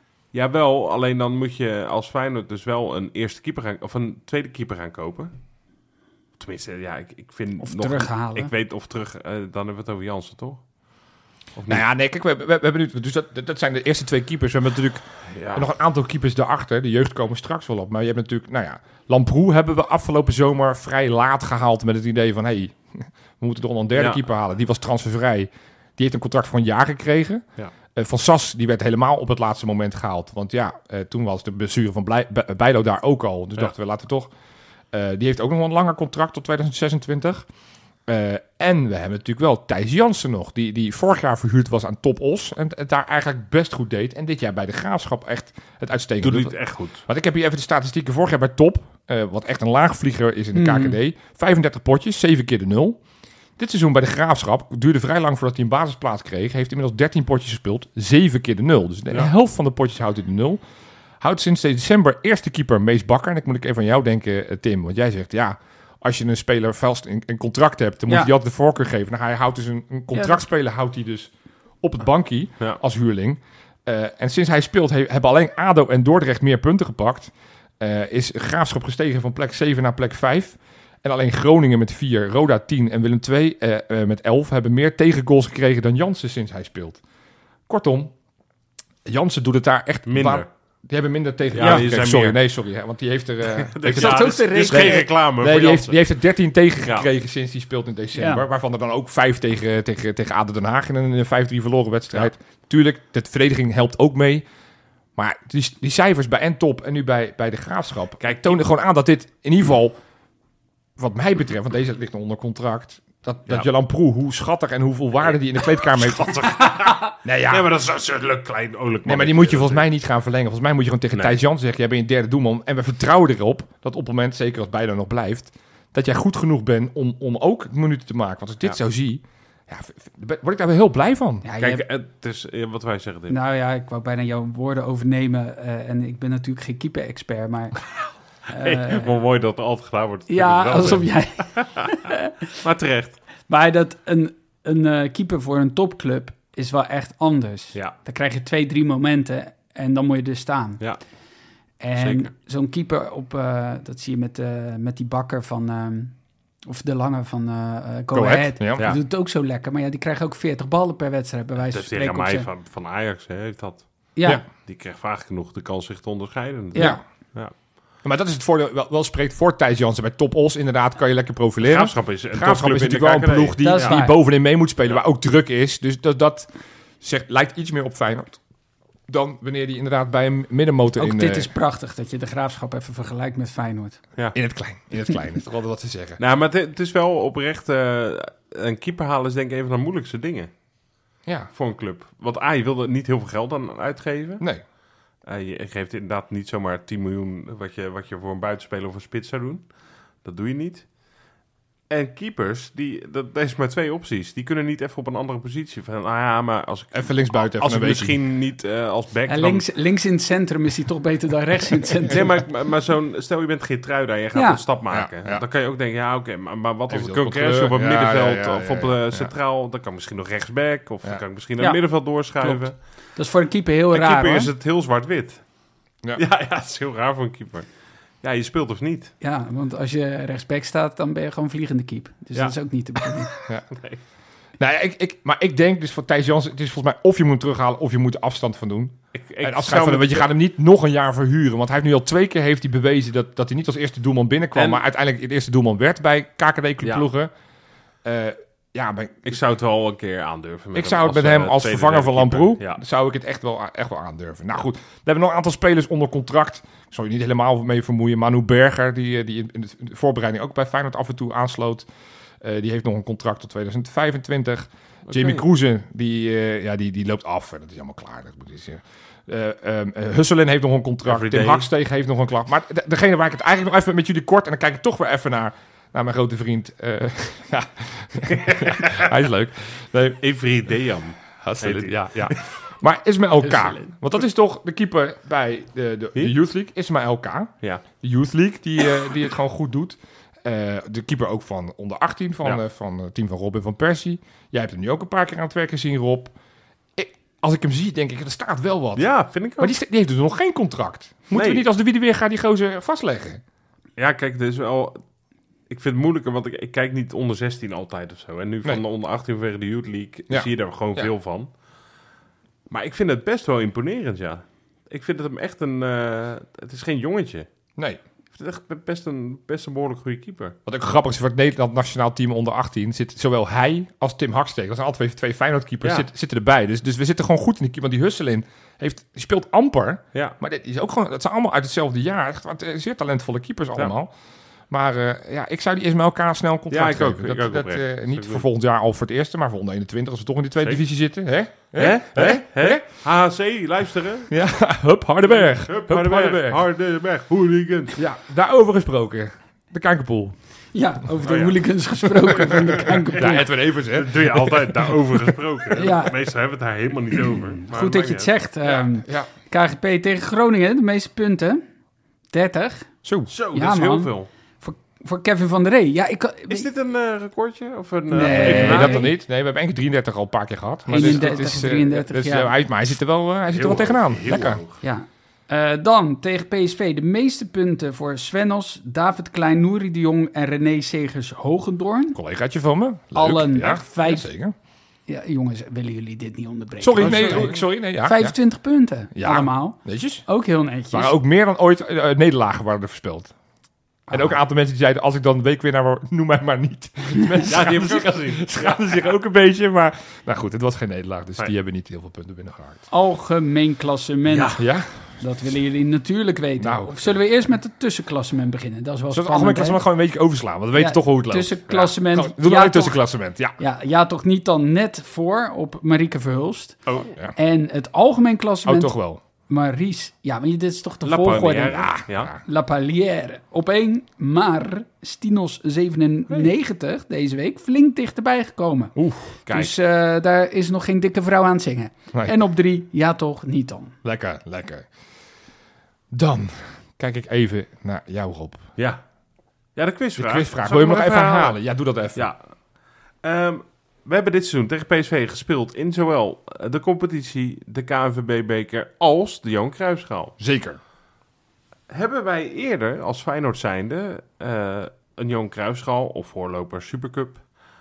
Jawel, alleen dan moet je als Feyenoord dus wel een eerste keeper of een tweede keeper gaan kopen. Tenminste, ja, ik vind of nog terughalen. Ik weet of terug, dan hebben we het over Jansen, toch? Nou ja, nee, kijk, we hebben nu, dus dat zijn de eerste 2 keepers. We hebben natuurlijk nog een aantal keepers daarachter. De jeugd komen straks wel op. Maar je hebt natuurlijk, Lamproe hebben we afgelopen zomer vrij laat gehaald met het idee van, we moeten er nog een derde keeper halen. Die was transfervrij. Die heeft een contract voor een jaar gekregen. Ja. Van Sas, die werd helemaal op het laatste moment gehaald. Want toen was de blessure van Bijlo daar ook al. Dus dachten we, laten we toch... die heeft ook nog een langer contract tot 2026. En we hebben natuurlijk wel Thijs Jansen nog. Die vorig jaar verhuurd was aan Top Os. En het daar eigenlijk best goed deed. En dit jaar bij de Graafschap echt het uitstekend doet. Doet het echt goed. Want ik heb hier even de statistieken. Vorig jaar bij Top. Wat echt een laagvlieger is in de KKD. 35 potjes, 7 keer de 0. Dit seizoen bij de Graafschap duurde vrij lang voordat hij een basisplaats kreeg. Heeft inmiddels 13 potjes gespeeld, 7 keer de 0. Dus de helft van de potjes houdt hij de 0. Houdt sinds december eerste keeper Mees Bakker. En ik moet even aan jou denken, Tim. Want jij zegt, als je een speler vast in contract hebt, dan moet je altijd de voorkeur geven. Nou, hij houdt dus een contractspeler houdt hij dus op het bankje als huurling. En sinds hij speelt, hebben alleen ADO en Dordrecht meer punten gepakt. Is Graafschap gestegen van plek 7 naar plek 5. En alleen Groningen met 4, Roda 10 en Willem II met 11... hebben meer tegengoals gekregen dan Jansen sinds hij speelt. Kortom, Jansen doet het daar echt... Minder. Die hebben minder tegen Ja, die gekregen. zijn Sorry. Hè, want die heeft er... Dit is geen reclame. Nee, die heeft er 13 tegen gekregen sinds die speelt in december. Ja. Waarvan er dan ook 5 tegen ADO Den Haag in een 5-3 verloren wedstrijd. Ja. Tuurlijk, de verdediging helpt ook mee. Maar die cijfers bij N-Top en nu bij de Graafschap... Kijk, tonen gewoon aan dat dit in ieder geval... Wat mij betreft, want deze ligt nog onder contract... Dat Jalan Proe, hoe schattig en hoeveel waarde die in de kleedkamer heeft. Nee, maar dat is een klein oorlijk. Nee, maar die moet je volgens mij niet gaan verlengen. Volgens mij moet je gewoon tegen Thijs Jansen zeggen... jij bent je derde doelman. En we vertrouwen erop dat op het moment, zeker als Bijlo nog blijft... dat jij goed genoeg bent om ook minuten te maken. Want als ik dit zo zie... Ja, word ik daar wel heel blij van. Ja, kijk, het is wat wij zeggen. Dit. Nou ja, ik wou bijna jouw woorden overnemen. En ik ben natuurlijk geen keeper-expert, maar... maar mooi dat er altijd gedaan wordt. Ja, alsof jij... Maar terecht. Maar dat een keeper voor een topclub is wel echt anders. Ja. Dan krijg je 2-3 momenten en dan moet je er staan. Ja. En zeker. Zo'n keeper op... dat zie je met die bakker van... of de lange van Go Ahead. Ja. Die doet het ook zo lekker. Maar ja, die krijgt ook 40 ballen per wedstrijd. Bij wijze van spreken. Dat is van Ajax heeft dat. Ja. Die krijgt vaak genoeg de kans zich te onderscheiden. Ja. Maar dat is het voordeel, wel spreekt voor Thijs Jansen. Bij Top Os inderdaad kan je lekker profileren. Graafschap is natuurlijk wel een ploeg die bovenin mee moet spelen, waar ook druk is. Dus dat lijkt iets meer op Feyenoord dan wanneer die inderdaad bij een middenmotor ook dit is prachtig, dat je de Graafschap even vergelijkt met Feyenoord. Ja. In het klein, dat is toch altijd wat te zeggen. Nou, maar het is wel oprecht... een keeper halen is denk ik een van de moeilijkste dingen. Ja. Voor een club. Want je wilde niet heel veel geld aan uitgeven. Nee. Je geeft inderdaad niet zomaar 10 miljoen wat je voor een buitenspeler of een spits zou doen. Dat doe je niet. En keepers, dat is maar 2 opties. Die kunnen niet even op een andere positie. Van, maar als ik even linksbuiten als ik misschien niet als back... En links in het centrum is hij toch beter dan rechts in het centrum. Nee, maar stel je bent Geertruida en je gaat een stap maken. Ja. Dan kan je ook denken, maar wat als ik een crash op het middenveld of op centraal... Dan kan ik misschien nog rechtsback of dan kan ik misschien naar het middenveld doorschuiven. Klopt. Dat is voor een keeper heel raar, keeper hoor. is het heel zwart-wit. Ja, het is heel raar voor een keeper. Ja, je speelt of niet. Ja, want als je rechtsback staat, dan ben je gewoon vliegende keep. Dus dat is ook niet de bedoeling. Nee. Nou, maar ik denk dus voor Thijs Jansen... Het is volgens mij of je moet terughalen of je moet er afstand van doen. En afscheid van want je gaat hem niet nog een jaar verhuren. Want hij heeft nu al 2 keer heeft hij bewezen dat hij niet als eerste doelman binnenkwam... maar uiteindelijk het eerste doelman werd bij KKD-clubploegen. Ik zou het wel een keer aandurven. Ik zou het met hem als vervanger van Lamproe... zou ik het echt wel aandurven. Nou goed, we hebben nog een aantal spelers onder contract. Ik zal je niet helemaal mee vermoeien. Manu Berger, die in de voorbereiding ook bij Feyenoord af en toe aansloot... die heeft nog een contract tot 2025. Okay. Jamie Kroeze, die loopt af. Dat is allemaal klaar. Dat moet Husselin heeft nog een contract. Tim Haksteeg heeft nog een klacht. Maar degene waar ik het eigenlijk nog even met jullie kort... en dan kijk ik toch weer even naar mijn grote vriend. Hij is leuk. Nee. Evry Dejan. Ja. Maar Ismaël K. Want dat is toch de keeper bij de Youth League. Ismaël K. Ja. De Youth League, die het gewoon goed doet. De keeper ook van onder 18 van het team van Robin van Persie. Jij hebt hem nu ook een paar keer aan het werk gezien, Rob. Als ik hem zie, denk ik, er staat wel wat. Ja, vind ik ook. Maar die heeft dus nog geen contract. Moeten we niet als de Wiedeweer die gozer vastleggen? Ja, kijk, dit is wel... Ik vind het moeilijker, want ik kijk niet onder 16 altijd of zo. En nu van de onder 18 vanwege de Youth League zie je daar gewoon veel van. Maar ik vind het best wel imponerend, ja. Ik vind het hem echt het is geen jongetje. Nee. Ik vind het echt best een behoorlijk goede keeper. Wat ook grappig is, voor het Nederland nationaal team onder 18 zit zowel hij als Tim Haksteeg. Dat zijn alle twee Feyenoord keepers zitten erbij. Dus we zitten gewoon goed in die keeper. Want die Husselin die speelt amper. Ja. Maar dat is ook gewoon, dat zijn allemaal uit hetzelfde jaar. Echt, zeer talentvolle keepers allemaal. Ja. Maar ik zou die Ismaël K. snel een contract geven. Dat niet voor volgend jaar al voor het eerste, maar voor onder 21 als we toch in de tweede divisie zitten. Hè? HC, luisteren. Ja, Hardenberg. Hardenberg, hooligans. Ja, daarover gesproken. De Kankerpool. Ja, over de hooligans gesproken van de Kankerpool. Ja, Edwin Evers, hè? Dat doe je altijd, daarover gesproken. Ja. Meestal hebben we het daar helemaal niet over. Maar goed dat je het zegt. KGP tegen Groningen, de meeste punten. 30. Zo, dat is heel veel. Voor Kevin van der Rey. Ja, is dit een recordje? Of nee, dat dan niet. Nee, we hebben 33 al een paar keer gehad. Maar 31, 33, maar hij zit er wel tegenaan. Lekker. Ja. Dan tegen PSV de meeste punten voor Svennos, David Klein, Nouri de Jong en René Segers Hogendoorn. Collegaatje van me. Leuk. Allen 5. Zeker. Ja, jongens, willen jullie dit niet onderbreken? Sorry. Ja, 25 punten, ja. Allemaal. Netjes. Ook heel netjes. Maar ook meer dan ooit nederlagen waren er voorspeld. En ook een aantal mensen die zeiden, als ik dan een week weer naar noem mij maar niet. Ja, die hebben we gezien. Schaamden zich ook een beetje, maar nou goed, het was geen nederlaag, dus die hebben niet heel veel punten binnengehaald. Algemeen klassement. Ja. Dat willen jullie natuurlijk weten. Nou, of zullen we eerst met het tussenklassement beginnen? Dat is wel Zullen we het spannend. algemeen klassement gewoon een beetje overslaan? Want we weten toch hoe het loopt. Tussenklassement. Ja. Doe dan een tussenklassement, ja. Ja, toch niet dan net voor op Marieke Verhulst. Oh, ja. En het algemeen klassement... toch wel. Maries. Ja, maar dit is toch de volgorde? Ja. La Palière. Op 1, maar Stinos 97 deze week flink dichterbij gekomen. Kijk. Dus daar is nog geen dikke vrouw aan het zingen. Nee. En op 3, ja toch, niet dan. Lekker. Dan kijk ik even naar jou, Rob. Ja, de quizvraag. De quizvraag. Wil je hem nog even herhalen? Ja, doe dat even. Ja. We hebben dit seizoen tegen PSV gespeeld in zowel de competitie, de KNVB-beker als de Johan Cruijffschaal. Zeker. Hebben wij eerder als Feyenoord zijnde een Johan Cruijffschaal of voorloper Supercup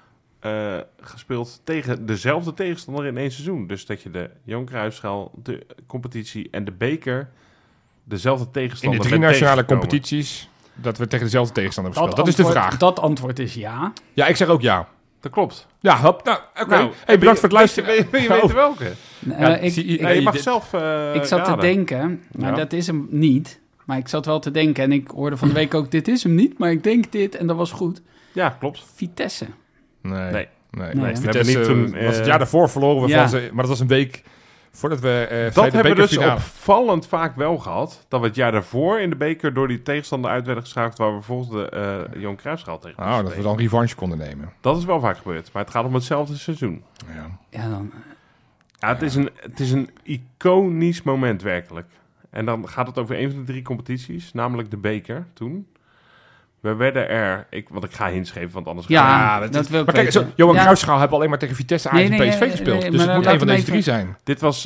gespeeld tegen dezelfde tegenstander in 1 seizoen? Dus dat je de Johan Cruijffschaal, de competitie en de beker dezelfde tegenstander in de 3 nationale competities dat we tegen dezelfde tegenstander hebben gespeeld. Dat is de vraag. Dat antwoord is ja. Ja, ik zeg ook ja. Dat klopt. Ja, hop. Nou, oké. Hey, bedankt voor het luisteren. Wil je weten welke? Je mag zelf ik zat raden. te denken, maar dat is hem niet. Maar ik zat wel te denken en ik hoorde van de week ook, dit is hem niet, maar ik denk dit en dat was goed. Ja, klopt. Vitesse. Nee. Vitesse niet toen, was het jaar daarvoor verloren we van ze, maar dat was een week voordat we dat hebben we dus opvallend vaak wel gehad. Dat we het jaar daarvoor in de beker door die tegenstander uit werden geschakeld, waar we volgens de Johan Cruijffschaal tegen dat we dan revanche konden nemen. Dat is wel vaak gebeurd, maar het gaat om hetzelfde seizoen. Ja, dan... Ja, het is een iconisch moment werkelijk. En dan gaat het over een van de 3 competities, namelijk de beker toen. We werden want ik ga hints geven, want anders dat wil ik maar kijk, Johan Cruijffschaal hebben alleen maar tegen Vitesse, Ajax en PSV gespeeld. Dus het moet een van deze 3 zijn. Dit was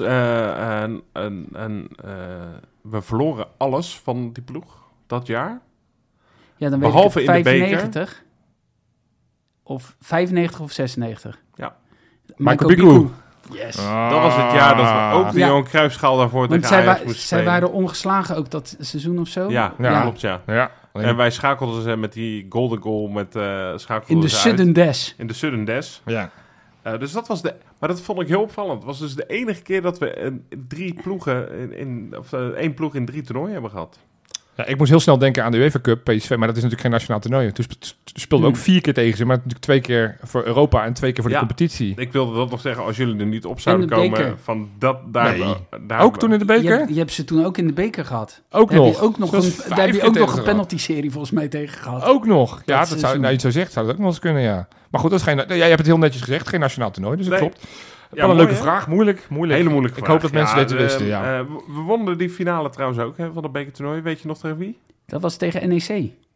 we verloren alles van die ploeg dat jaar. Ja, dan weet behalve ik het, in de 95 beker. Of 95 of 96. Ja. Michael Biku. Yes. Dat was het jaar dat we ook de Johan Cruijffschaal daarvoor tegen Ajax moesten spelen. Zij waren ongeslagen ook dat seizoen of zo? Ja, klopt, ja. En wij schakelden ze met die golden goal met in de sudden death. In de sudden death. Ja. Dus dat was maar dat vond ik heel opvallend. Het was dus de enige keer dat we 3 ploegen of 1 ploeg in 3 toernooien hebben gehad. Ja, ik moest heel snel denken aan de UEFA Cup, PSV, maar dat is natuurlijk geen nationaal toernooi. Toen speelden we ook 4 keer tegen ze, maar natuurlijk 2 keer voor Europa en 2 keer voor de competitie. Ik wilde dat nog zeggen, als jullie er niet op zouden komen, van dat daar... Nee. Ook toen in de beker? Je hebt ze toen ook in de beker gehad. Ook daar nog. Daar heb je ook nog een penalty-serie volgens mij tegen gehad. Ook nog. Ja, dat zou, nou, je zo zegt, zou dat ook nog eens kunnen, ja. Maar goed, dat is jij hebt het heel netjes gezegd, geen nationaal toernooi, dus dat klopt. Wel een leuke vraag, moeilijk. Hele moeilijke vraag. Ik hoop dat mensen dit wisten, we wonnen die finale trouwens ook van de bekertoernooi. Weet je nog tegen wie? Dat was tegen NEC.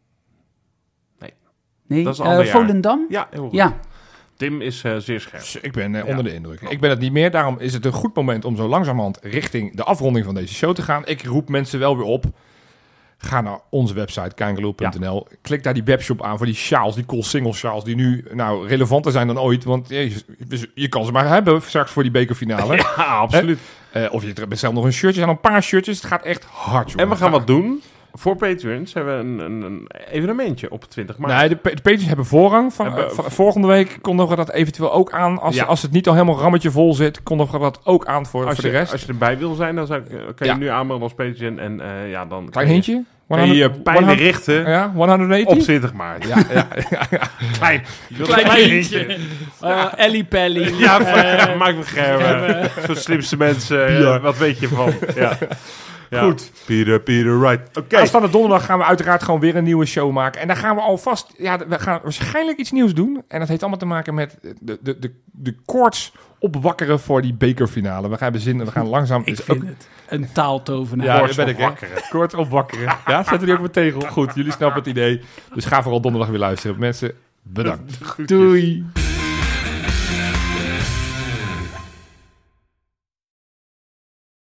Nee, dat is Volendam? Ja, heel goed. Ja. Tim is zeer scherp. Ik ben onder de indruk. Ik ben het niet meer, daarom is het een goed moment om zo langzamerhand richting de afronding van deze show te gaan. Ik roep mensen wel weer op. Ga naar onze website, kangaloo.nl. Klik daar die webshop aan voor die sjaals, die cool single sjaals, die nu relevanter zijn dan ooit. Want je kan ze maar hebben straks voor die bekerfinale. Ja, absoluut. Of je bestelt nog een shirtje, er zijn een paar shirtjes. Het gaat echt hard, jongen. En we gaan wat doen. Voor Patreons hebben we een evenementje op 20 maart. Nee, de Patreons hebben voorrang. Van volgende week kondigen we dat eventueel ook aan. Als het niet al helemaal rammetje vol zit, kondigen we dat ook aan voor de rest. Als je erbij wil zijn, dan kan je nu aanmelden als Patreon. En dan klein hintje? Kan je je pijlen richten 180? Op 20 maart. Ja. Klein hintje. Ellie Pelly. Ja, maak me scherm. Zo'n slimste mensen. Wat weet je van? Ja. Ja. Goed. Peter, right. Oké. Aanstaande donderdag gaan we uiteraard gewoon weer een nieuwe show maken. En dan gaan we alvast... Ja, we gaan waarschijnlijk iets nieuws doen. En dat heeft allemaal te maken met de koorts opwakkeren voor die bekerfinale. We gaan bezinnen. We gaan langzaam... Ik vind het een taaltovenaar. Ja, daar ben ik. Koorts opwakkeren. Ja, zetten die ook met tegel. Goed, jullie snappen het idee. Dus ga vooral donderdag weer luisteren. Mensen, bedankt. Doei.